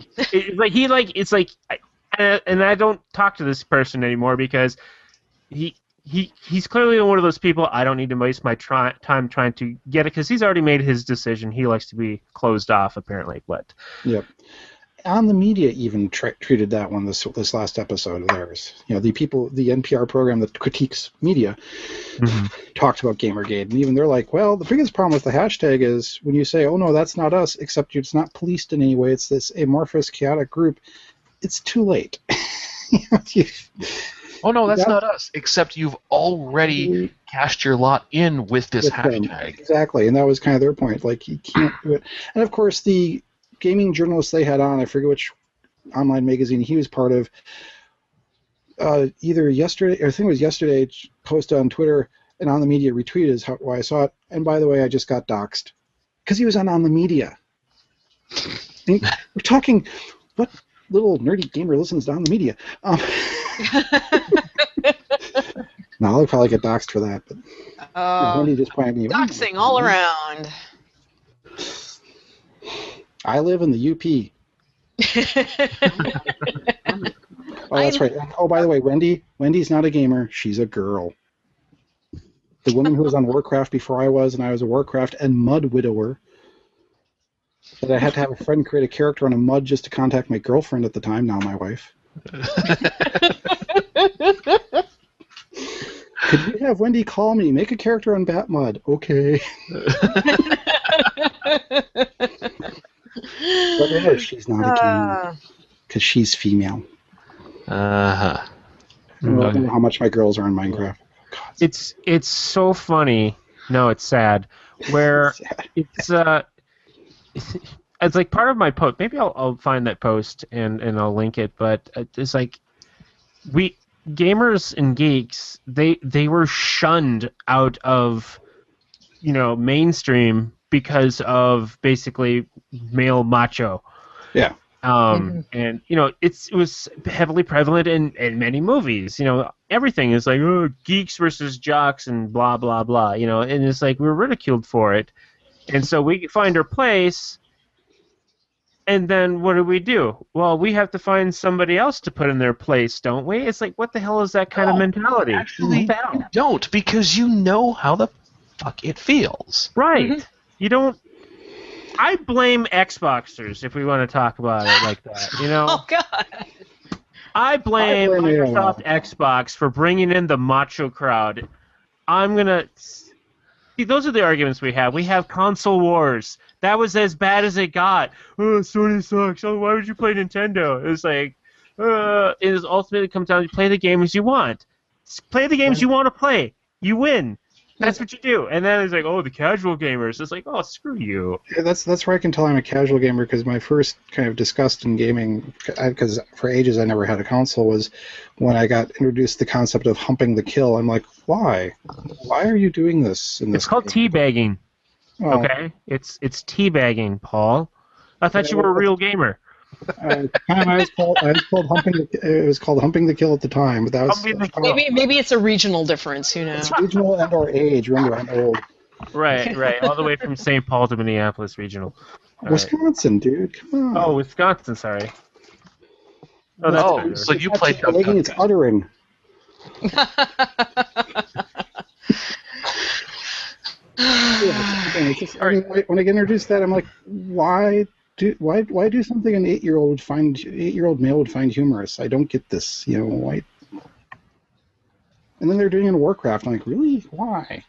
and I don't talk to this person anymore because he's clearly one of those people I don't need to waste my time trying to get it because he's already made his decision. He likes to be closed off, apparently. But yep. On the Media even treated that one this last episode of theirs. The NPR program that critiques media, talked about Gamergate, and even they're like, well, the biggest problem with the hashtag is when you say, oh no, that's not us, except it's not policed in any way, it's this amorphous, chaotic group, it's too late. Oh no, that's not us, except you've already cashed your lot in with this hashtag. Exactly, and that was kind of their point. Like, you can't do it. And of course, the gaming journalist they had on, I forget which online magazine he was part of, either yesterday, or I think it was yesterday, posted on Twitter, and On the Media retweeted is why I saw it. And by the way, I just got doxxed. Because he was on the Media. And we're talking, what little nerdy gamer listens to On the Media? No, I'll probably get doxxed for that. But Wendy just pointed me. Doxing all around. I live in the UP. Oh, that's right. Oh, by the way, Wendy's not a gamer. She's a girl. The woman who was on Warcraft before I was, and I was a Warcraft and Mud widower. But I had to have a friend create a character on a Mud just to contact my girlfriend at the time, now my wife. Could we have Wendy call me? Make a character on Batmud. Okay. But no, she's not a gamer. Because she's female. I don't know how much my girls are in Minecraft. God. It's so funny. No, it's sad. Where it's like part of my post. Maybe I'll find that post and I'll link it. But it's like gamers and geeks, they were shunned out of mainstream because of basically male macho. Yeah. And it was heavily prevalent in many movies. Everything is like, oh, geeks versus jocks and blah blah blah. And it's like we're ridiculed for it, and so we find our place And then what do? Well, we have to find somebody else to put in their place, don't we? It's like, what the hell is that kind of No, mentality? Actually, What the hell? you don't, because you know how the fuck it feels. Right. Mhm. You don't. I blame Xboxers if we want to talk about it like that. You know, Oh God. I blame I blame Microsoft Xbox for bringing in the macho crowd. I'm gonna. See, those are the arguments we have. We have console wars. That was as bad as it got. Oh, Sony sucks. Oh, why would you play Nintendo? It was like, it is ultimately comes down to play the games you want. Play the games you want to play. You win. That's what you do. And then it's like, oh, the casual gamers. It's like, oh, screw you. Yeah, that's where I can tell I'm a casual gamer, because my first kind of disgust in gaming, because for ages I never had a console, was when I got introduced to the concept of humping the kill. I'm like, why? Why are you doing this in this It's called game? teabagging. Well, Okay? It's teabagging, Paul. I thought you were a real gamer. I was called humping. It was called humping the kill at the time, but that was Humping the kill. Maybe it's a regional difference. Who knows? it's regional and/or age. Remember, I'm old. Right. All the way from St. Paul to Minneapolis regional. All right. Wisconsin, dude, come on. Oh, Wisconsin, sorry. Oh, that's Oh, better. so you It's played not making, it's uttering. Yeah, it's just, I mean, when I get introduced to that, I'm like, why do something an 8-year-old male would find humorous? I don't get this, why? And then they're doing it in Warcraft. I'm like, really? Why?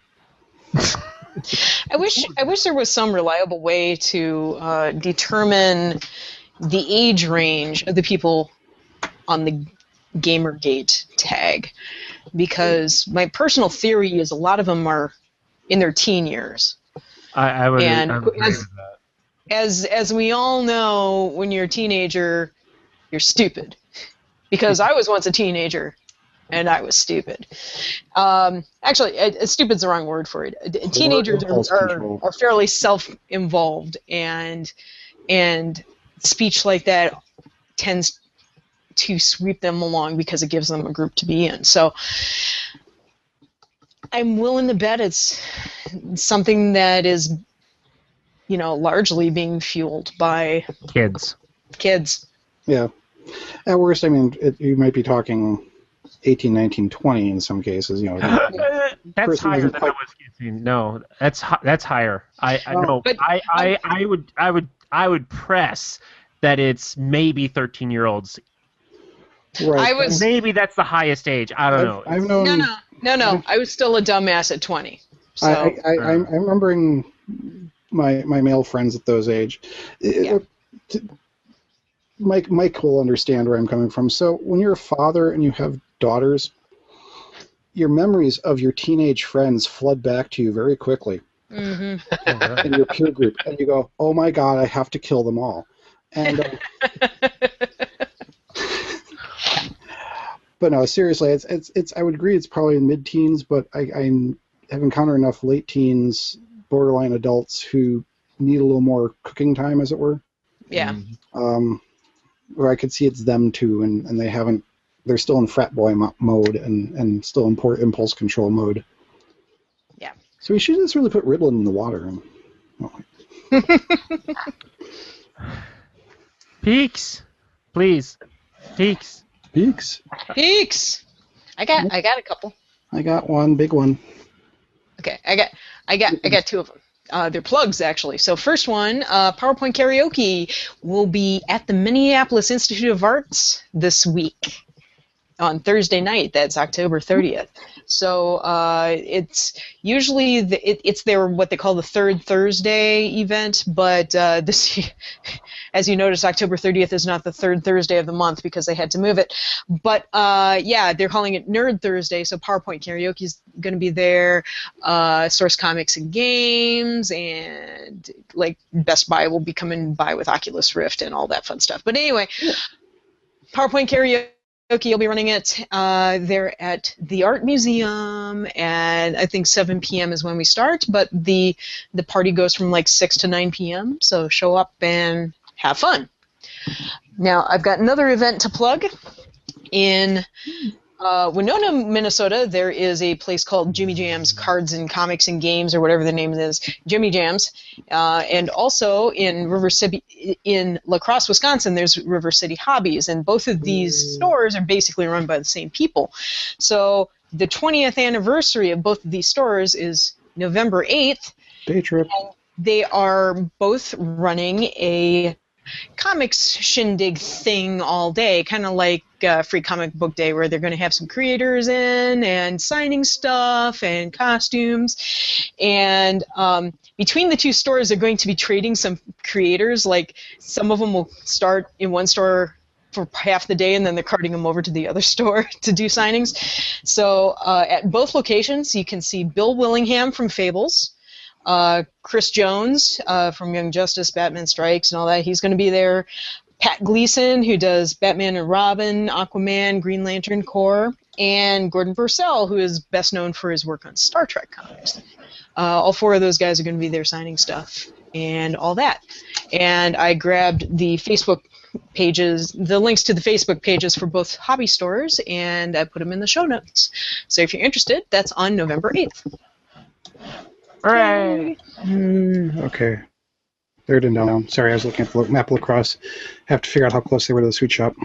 I wish there was some reliable way to determine the age range of the people on the Gamergate tag, because my personal theory is a lot of them are in their teen years. I would And agree with that. As we all know, when you're a teenager, you're stupid. Because I was once a teenager, and I was stupid. Actually, stupid's the wrong word for it. Teenagers impulse control. are fairly self-involved, and speech like that tends to sweep them along because it gives them a group to be in. So I'm willing to bet it's something that is, largely being fueled by Kids. kids. Yeah. At worst, I mean, you might be talking 18, 19, 20 in some cases. That's Person higher doesn't than I quite- was guessing. No, that's higher. I know. But- I would press that it's maybe 13-year-olds. Right. I was- Maybe that's the highest age. I don't know. I've known. No. I was still a dumbass at 20. So I'm remembering my male friends at those age. Mike will understand where I'm coming from. So when you're a father and you have daughters, your memories of your teenage friends flood back to you very quickly mhm. in your peer group, and you go, "Oh my God, I have to kill them all." And but no, seriously, it's. I would agree, it's probably in mid-teens, but I have encountered enough late teens, borderline adults who need a little more cooking time, as it were. Yeah. Where I could see it's them too, and they haven't. They're still in frat boy mode and still in poor impulse control mode. Yeah. So we should just really put Ritalin in the water. Peaks, please. Peaks. Peaks. Peaks. I got a couple. I got one big one. Okay, I got two of them. They're plugs, actually. So first one, PowerPoint Karaoke will be at the Minneapolis Institute of Arts this week on Thursday night. That's October 30th. So it's usually it's their what they call the third Thursday event, but this, as you notice, October 30th is not the third Thursday of the month because they had to move it. But yeah, they're calling it Nerd Thursday. So PowerPoint Karaoke is going to be there. Source Comics and Games, and like Best Buy will be coming by with Oculus Rift and all that fun stuff. But anyway, PowerPoint Karaoke. You'll be running it there at the Art Museum, and I think 7 p.m. is when we start, but the party goes from like 6 to 9 p.m., so show up and have fun. Now, I've got another event to plug in Winona, Minnesota, there is a place called Jimmy Jam's Cards and Comics and Games, or whatever the name is, Jimmy Jam's. And also in River City, in La Crosse, Wisconsin, there's River City Hobbies, and both of these stores are basically run by the same people. So the 20th anniversary of both of these stores is November 8th. Day trip. And they are both running a comics shindig thing all day, kind of like Free Comic Book Day, where they're going to have some creators in and signing stuff and costumes. And between the two stores, they're going to be trading some creators. Like, some of them will start in one store for half the day, and then they're carting them over to the other store to do signings. So at both locations, you can see Bill Willingham from Fables, Chris Jones from Young Justice, Batman Strikes, and all that. He's going to be there. Pat Gleason, who does Batman and Robin, Aquaman, Green Lantern Corps, and Gordon Purcell, who is best known for his work on Star Trek comics. All four of those guys are going to be there signing stuff and all that. And I grabbed the Facebook pages, the links to the Facebook pages for both hobby stores, and I put them in the show notes. So if you're interested, that's on November 8th. Hooray! Okay. They're in down. Sorry, I was looking at the map of La Crosse. Have to figure out how close they were to the sweet shop.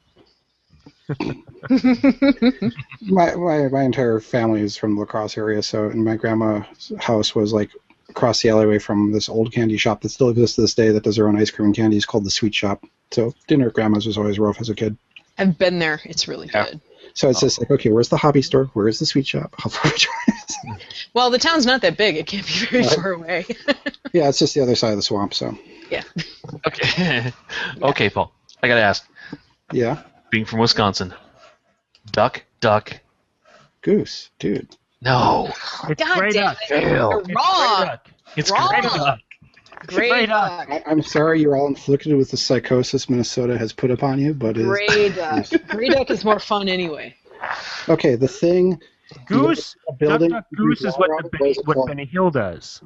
my entire family is from the La Crosse area, so and my grandma's house was like across the alleyway from this old candy shop that still exists to this day that does their own ice cream and candies called the Sweet Shop. So dinner at grandma's was always rough as a kid. I've been there. It's really good. So it's just like, okay, where's the hobby store? Where's the Sweet Shop? How far is it? Well, the town's not that big. It can't be very far away. Yeah, it's just the other side of the swamp, so. Yeah. Okay. Okay, Paul. I gotta ask. Yeah. Being from Wisconsin, duck, duck. Goose, dude. No. It's God Grey damn Duck. it. Fail. You're wrong. It's Wrong. Grey Duck. Grey Duck. Duck. I'm sorry you're all inflicted with the psychosis Minnesota has put upon you, but it is. Grey Duck. Grey Duck is more fun anyway. Okay, the thing. Goose. A building, Duck, Goose is what Benny Hill does.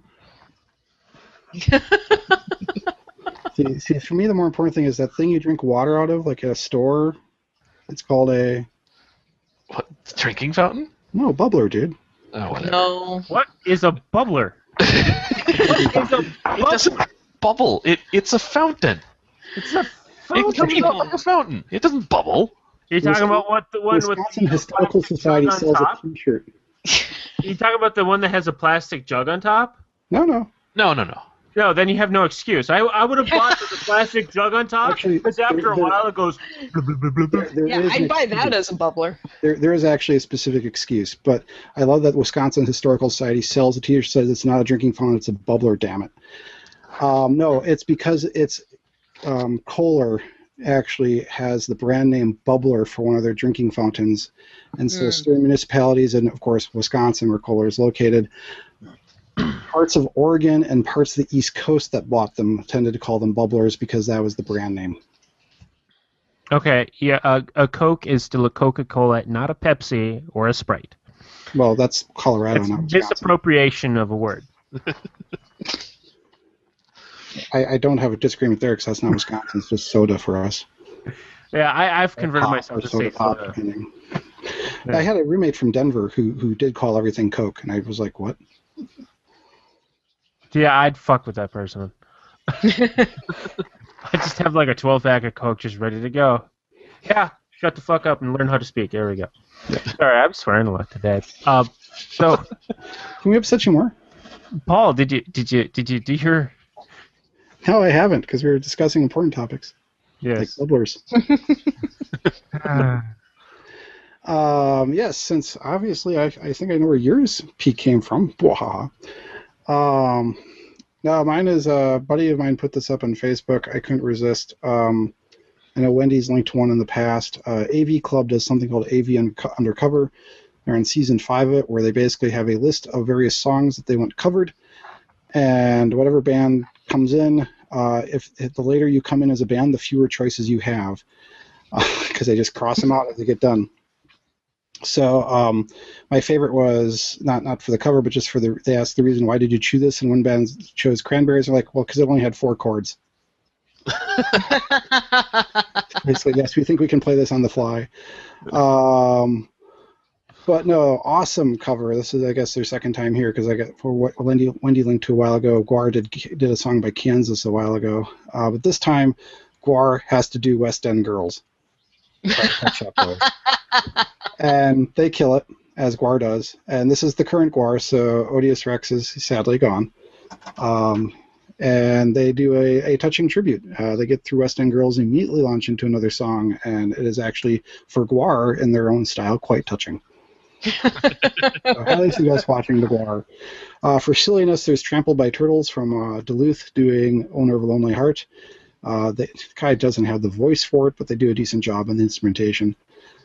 See, for me, the more important thing is that thing you drink water out of, like at a store. It's called a. What? Drinking fountain? No, bubbler, dude. Oh, whatever. No. What is a bubbler? It doesn't bubble. It's a fountain. It's a It fountain. comes out like a fountain. It doesn't bubble. You're talking about what the one with Wisconsin the Historical plastic Society jug on sells a top? T-shirt. You talking about the one that has a plastic jug on top? No. No. No, then you have no excuse. I would have bought the plastic jug on top Actually, because after a there- while it goes. Blub, blub, blub, blub, blub. There Yeah, is an I'd buy that excuse. as a bubbler. There is actually a specific excuse, but I love that Wisconsin Historical Society sells a T-shirt that says it's not a drinking fountain, it's a bubbler, damn it. No, it's because it's Kohler actually has the brand name Bubbler for one of their drinking fountains, and so certain municipalities, and of course Wisconsin, where Kohler is located, parts of Oregon and parts of the East Coast that bought them tended to call them Bubblers because that was the brand name. Okay, yeah, a Coke is still a Coca-Cola, not a Pepsi or a Sprite. Well, that's Colorado, It's not Wisconsin. misappropriation of a word. I don't have a disagreement there because that's not Wisconsin. It's just soda for us. Yeah, I've converted Pop myself or to soda say pop, soda. depending. Yeah. I had a roommate from Denver who did call everything Coke, and I was like, what? Yeah, I'd fuck with that person. I just have like a 12-pack of Coke just ready to go. Yeah, shut the fuck up and learn how to speak. There we go. Sorry, I'm swearing a lot today. So, Can we upset you more? Paul, did you do your? No, I haven't, because we were discussing important topics, like Yes. bubblers. Yes, since obviously I think I know where yours peak came from. Bwahaha. No, mine is a buddy of mine put this up on Facebook. I couldn't resist. I know Wendy's linked one in the past. AV Club does something called AV Undercover. They're in season 5 of it, where they basically have a list of various songs that they want covered, and whatever band comes in, if the later you come in as a band, the fewer choices you have, because they just cross them out as they get done. So my favorite was not for the cover, but just for they asked the reason why did you choose this, and one band chose Cranberries. They're like, well, because it only had 4 chords. Basically, yes, we think we can play this on the fly. But no, awesome cover. This is, I guess, their second time here because I got for what Wendy linked to a while ago. Guar did a song by Kansas a while ago, but this time Guar has to do West End Girls. Touch Up Boys. And they kill it as Guar does. And this is the current Guar, so Odious Rex is sadly gone. And they do a touching tribute. They get through West End Girls and immediately launch into another song, and it is actually, for Guar, in their own style, quite touching. So highly suggest watching the Guar. For silliness, there's Trampled by Turtles from Duluth doing Owner of a Lonely Heart. The guy doesn't have the voice for it, but they do a decent job in the instrumentation.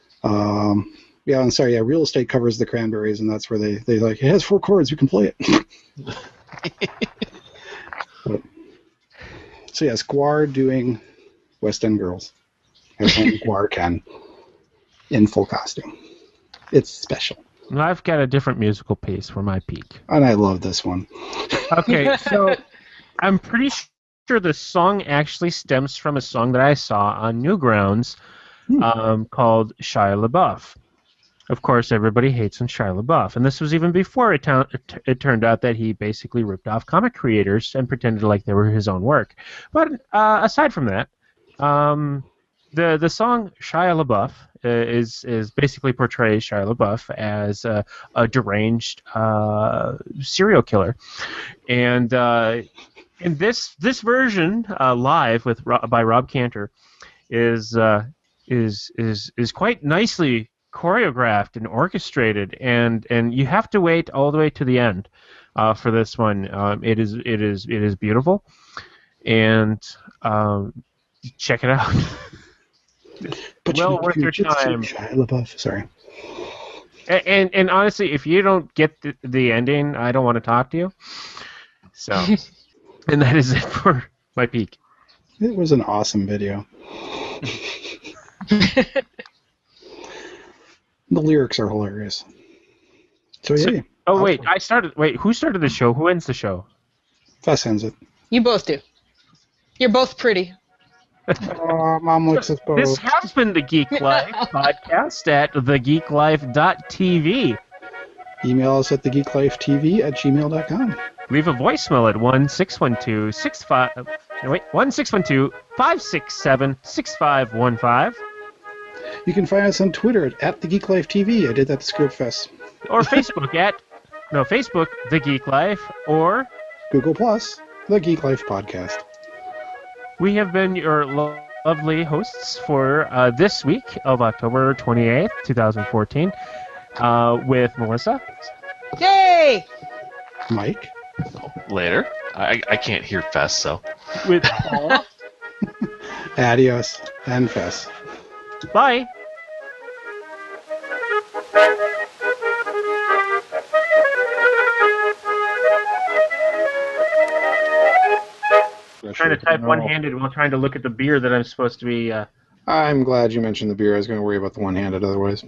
Real Estate covers the Cranberries, and that's where they like, it has 4 chords, we can play it. So yes, Guar doing West End Girls, as only Guar can, in full costume. It's special. Well, I've got a different musical piece for my peak. And I love this one. Okay, so I'm pretty sure the song actually stems from a song that I saw on Newgrounds called Shia LaBeouf. Of course, everybody hates on Shia LaBeouf, and this was even before it turned out that he basically ripped off comic creators and pretended like they were his own work. But aside from that, the song Shia LaBeouf is basically portrays Shia LaBeouf as a deranged serial killer, and in this version live by Rob Cantor is quite nicely choreographed and orchestrated, and you have to wait all the way to the end for this one. It is beautiful, and check it out. But well worth your time. Shia LaBeouf, sorry. And honestly, if you don't get the ending, I don't want to talk to you. So, and that is it for my peak. It was an awesome video. The lyrics are hilarious. So yeah. Wait, who started the show? Who ends the show? Fess ends it. You both do. You're both pretty. Mom looks at both. This has been the Geek Life podcast at thegeeklife.tv. Email us at thegeeklifetv@gmail.com. Leave a voicemail at 1-612-567-6515. You can find us on Twitter at thegeeklifetv. I did that to Scriptfest. Or Facebook Facebook, The Geek Life, or Google Plus, The Geek Life Podcast. We have been your lovely hosts for this week of October 28th, 2014, with Melissa. Yay! Mike. Later. I can't hear Fess, so. With Paul. Adios and Fess. Bye. Trying to type one-handed while trying to look at the beer that I'm supposed to be... I'm glad you mentioned the beer. I was going to worry about the one-handed otherwise.